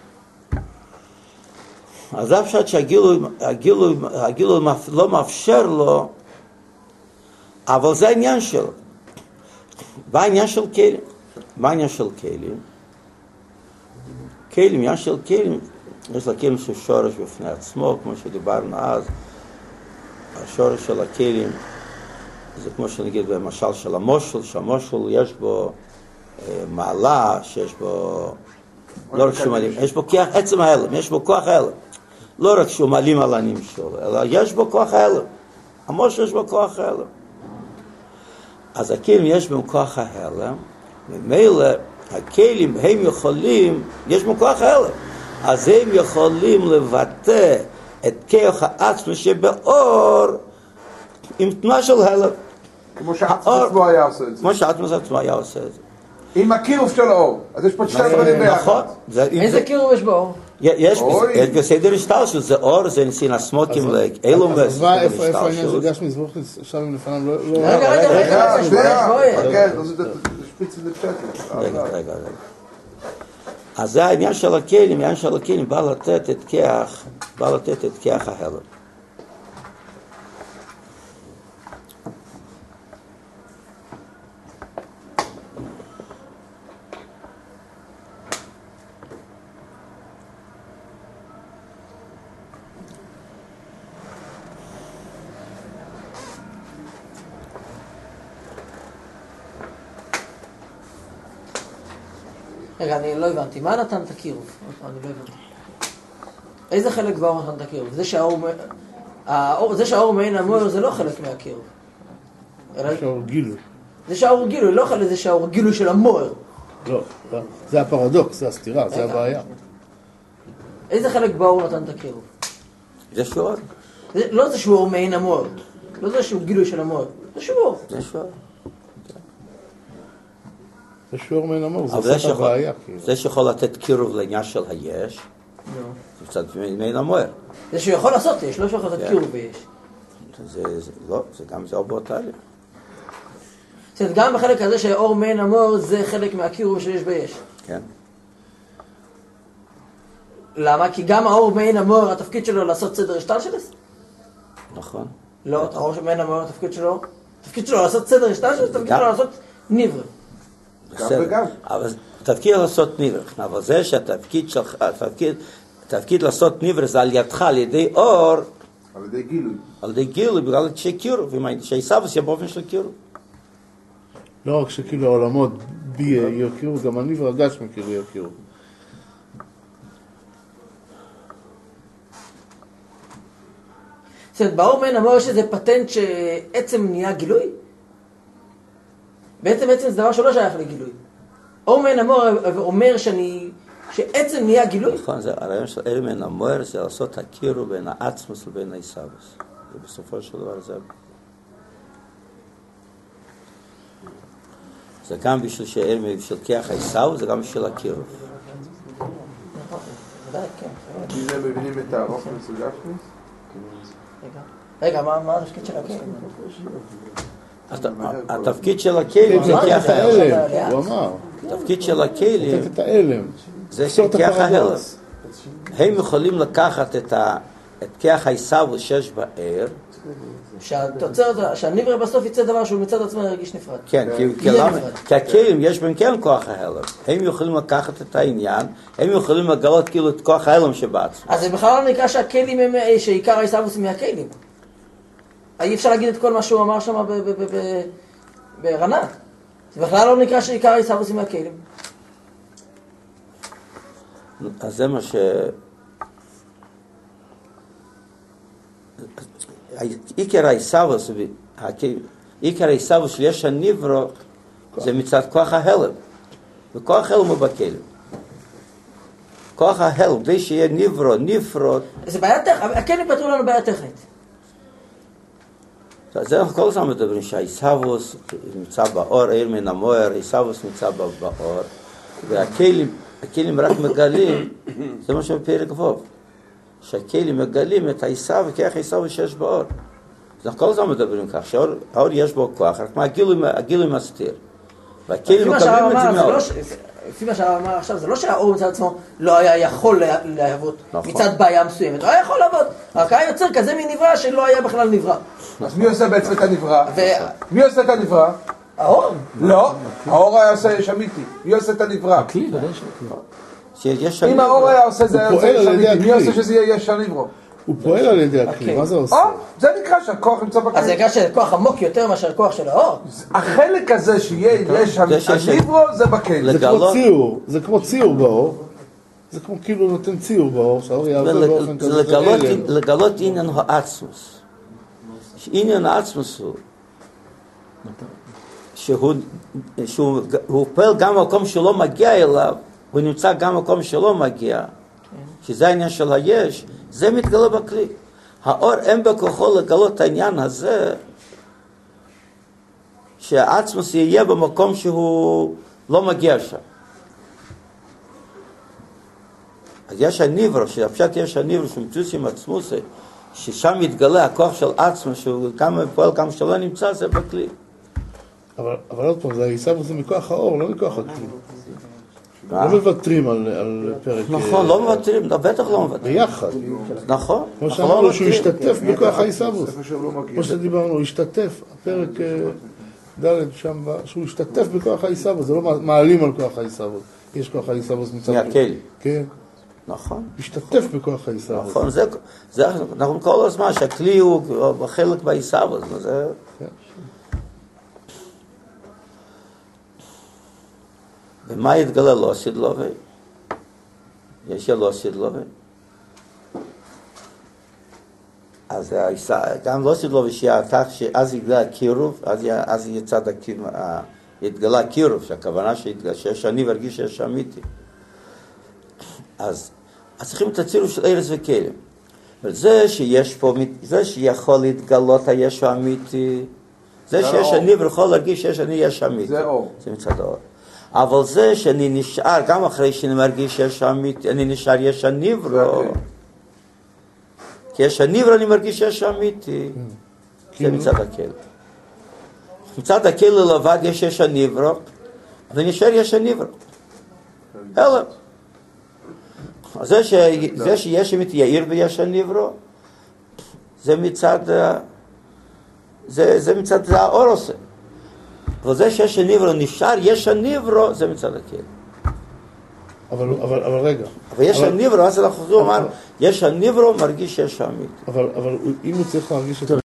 אז אף שעת שהגילוי לא מאפשר לו, אבל זה העניין שלו. מה העניין של כלים? מה העניין של כלים? כלים, עניין של כלים, יש לכלים של שורש בפני עצמו, כמו שדיברנו אז. השורש של הכלים, זה כמו שנגיד במשל של המושל, שהמושל יש בו מעלה, שיש בו, לא רק שהוא מעלים, יש בו כוח עצם ההלם, יש בו כוח ההלם. לא רק שהוא מעלים על הנמשל, אלא יש בו כוח ההלם. המושל יש בו כוח ההלם. אז הכלים יש בהם כוח ההלם, ומילא הכלים הם יכולים, יש בהם כוח ההלם, אז הם יכולים לבטא את כוח העצמי שבאור עם תנועה של הלם.
כמו שעצמס עצמו היה עושה את זה.
כמו שעצמס עצמו היה עושה את זה.
עם הקירוב של האור. אז יש פה שתי דברים ביחד.
נכון.
איזה קירוב יש באור?
יש בסדר השתלשלות, זה אור, זה נסין הסמוקים לאילומס.
אז איפה העניין של גש מזבוח שם לפניו?
רגע,
רגע. אז זה העניין של הכלים, העניין של הכלים בא לתת את כיח ההלם.
רגע, אני לא הבנתי. מה נתן את הקירוב? אני לא הבנתי. איזה חלק באור נתן את הקירוב? זה שהאור מעין המוער זה לא חלק מהקירוב.
זה שהאור גילוי.
זה שהאור גילוי, לא חלק זה שהאור גילוי של המוער.
לא, זה הפרדוקס, זה הסתירה, זה הבעיה.
איזה חלק באור נתן את הקירוב?
זה שור.
לא זה שהוא אור מעין המוער. לא זה שהוא גילוי של המוער. זה שור.
זה שור.
זה שור מן המור, זה עושה את הבעיה.
זה שיכול לתת קירוב לעניין של היש, זה קצת מן המוער.
זה שיכול לעשות יש, לא שיכול לתת קירוב ביש.
לא, זה גם זה באותו תהליך.
זאת אומרת, גם בחלק הזה שאור מן המוער זה חלק מהקירוב שיש ביש.
כן.
למה? כי גם האור מן המוער, התפקיד שלו לעשות סדר השתלשלס?
נכון.
לא, האור מן המוער, התפקיד שלו לעשות סדר השתלשלס, התפקיד שלו לעשות נברא.
בסדר, אבל תפקיד לעשות נברא, אבל זה שהתפקיד שלך, תפקיד לעשות נברא זה על ידך, על ידי אור,
על ידי גילוי.
על ידי גילוי, בגלל שקירוב, שהישבס יהיה באופן של קירוב.
לא רק שכאילו העולמות בי יכירו, גם אני ורגש מכירו יכירו.
זאת אומרת, באור מן המוער שזה פטנט שעצם נהיה גילוי? בעצם זה דבר שלא שייך לגילוי. אור מן המוער אומר שעצם נהיה גילוי.
נכון, הרעיון של אור מן המוער זה לעשות הקירוב בין העצמוס לבין הישבס. ובסופו של דבר זה גם בשביל של כיח הישבס, זה גם בשביל הקירוב.
נכון, ודאי, כן.
מזה מבינים את האופן של גשמי?
רגע, מה התפקיד של הכלים?
התפקיד של הכלים זה כיח ההלם.
הוא אמר.
התפקיד של הכלים
לתת את ההלם.
זה כיח ההלם. הם יכולים לקחת את כיח הישבס שיש בער
שהניברא בסוף יצא דבר שהוא מצד עצמו ירגיש נפרד.
כן, כי הכלים יש בהם כן כוח ההלם. הם יכולים לקחת את העניין, הם יכולים לגלות כאילו את כוח ההלם שבעצמו.
אז זה בכלל לא נקרא שהכלים הם, שעיקר העיסאוווס מהכלים. אי אפשר להגיד את כל מה שהוא אמר שם ברנת. זה בכלל לא נקרא שעיקר העיסאוווס מהכלים.
אז זה מה ש... עיקר העיסאוווס של יש הניברו זה מצד כוח ההלם, וכוח ההלם הוא בכלים. כוח ההלם, כדי שיהיה ניברו, נפרוד.
זה בעיה טכנית, הכלים פתרו לנו בעיה טכנית.
זה אנחנו כל הזמן מדברים שהעיסאוווס נמצא באור, עיר מן המוער, העיסאוווס נמצא באור, והכלים רק מגלים, זה מה שבפרק ו', שהכלים מגלים את העיסאוווס, כיח העיסאוווס שיש באור. אנחנו כל הזמן מדברים כך, שהאור יש בו כוח, רק מה הגילוי מסתיר. והכלים מקבלים את זה מאוד.
לפי מה שהרב אמר עכשיו, זה לא שהאור מצד עצמו לא היה יכול להוות מצד בעיה מסוימת, לא היה יכול לעבוד, רק היה יוצר כזה מנברא שלא היה בכלל נברא.
אז מי עושה בעצם את הנברא? מי עושה את הנברא?
האור?
לא, האור היה עושה יש אמיתי. מי עושה את הנברא? אם האור היה עושה זה יש אמיתי, מי עושה שזה יהיה יש הנברא?
הוא פועל על ידי הכלי, מה זה עושה?
זה נקרא שהכוח נמצא בכלי.
אז זה נקרא שכוח עמוק יותר מאשר כוח של האור?
החלק הזה שיהיה יש הנברא זה בכלי.
זה כמו ציור באור, זה כמו כאילו נותן ציור באור, שהאור יעבוד באופן כזה.
לגלות עניין העצמוס. עניין העצמוס הוא שהוא פועל גם במקום שלא מגיע אליו, הוא נמצא גם במקום שלא מגיע, שזה העניין של היש, זה מתגלה בכלי. האור אין בכוחו לגלות את העניין הזה, שהעצמוס יהיה במקום שהוא לא מגיע שם. אז יש הניברו, שהפשט יש הניברו, שמציאות עם עצמוס, ששם מתגלה הכוח של עצמוס, שהוא גם פועל, גם שלא נמצא, זה בכלי.
אבל עוד פעם, זה העיסאוווס מכוח האור, לא מכוח הכלי. לא מוותרים על פרק...
נכון, לא מוותרים, בטח לא מוותרים.
ביחד.
נכון.
כמו שאמרנו שהוא השתתף בכוח העיסאוווס. כמו שדיברנו, הוא השתתף, הפרק ד' שם, שהוא השתתף בכוח העיסאוווס, זה לא מעלים על כוח העיסאוווס. יש כוח העיסאוווס מצד...
מהכלי.
כן.
נכון.
השתתף בכוח העיסאוווס.
נכון, זה אנחנו כל הזמן, שהכלי הוא חלק בעיסאוווס, זה... ומה יתגלה לא סדלובי? יש לא סדלובי. אז גם לא סדלובי שיעתך שאז יתגלה הקירוב, אז יתגלה הקירוב, שהכוונה שיש אני והרגיש שיש אמיתי. אז צריכים את הצירוף של ארץ וכלים. זה שיש פה, זה שיכול להתגלות היש האמיתי, זה שיש אני ויכול להרגיש שיש אני יש אמיתי.
זה אור.
זה מצד האור. אבל זה שאני נשאר, גם אחרי שאני מרגיש שיש אמיתי, אני נשאר יש הניברו. כי יש הניברו אני מרגיש שיש אמיתי. זה מצד הכלי. מצד הכלי לבד יש הניברו, אז אני נשאר יש הניברו. הלם. זה שיש אמיתי יאיר ויש הניברו, זה מצד האור עושה. אבל זה שיש הניברו נשאר, יש הניברו, זה מצד הכלי.
אבל רגע.
אבל יש הניברו, אז אנחנו אומרים, יש הניברו מרגיש שיש אמיתי.
אבל אם הוא צריך להרגיש את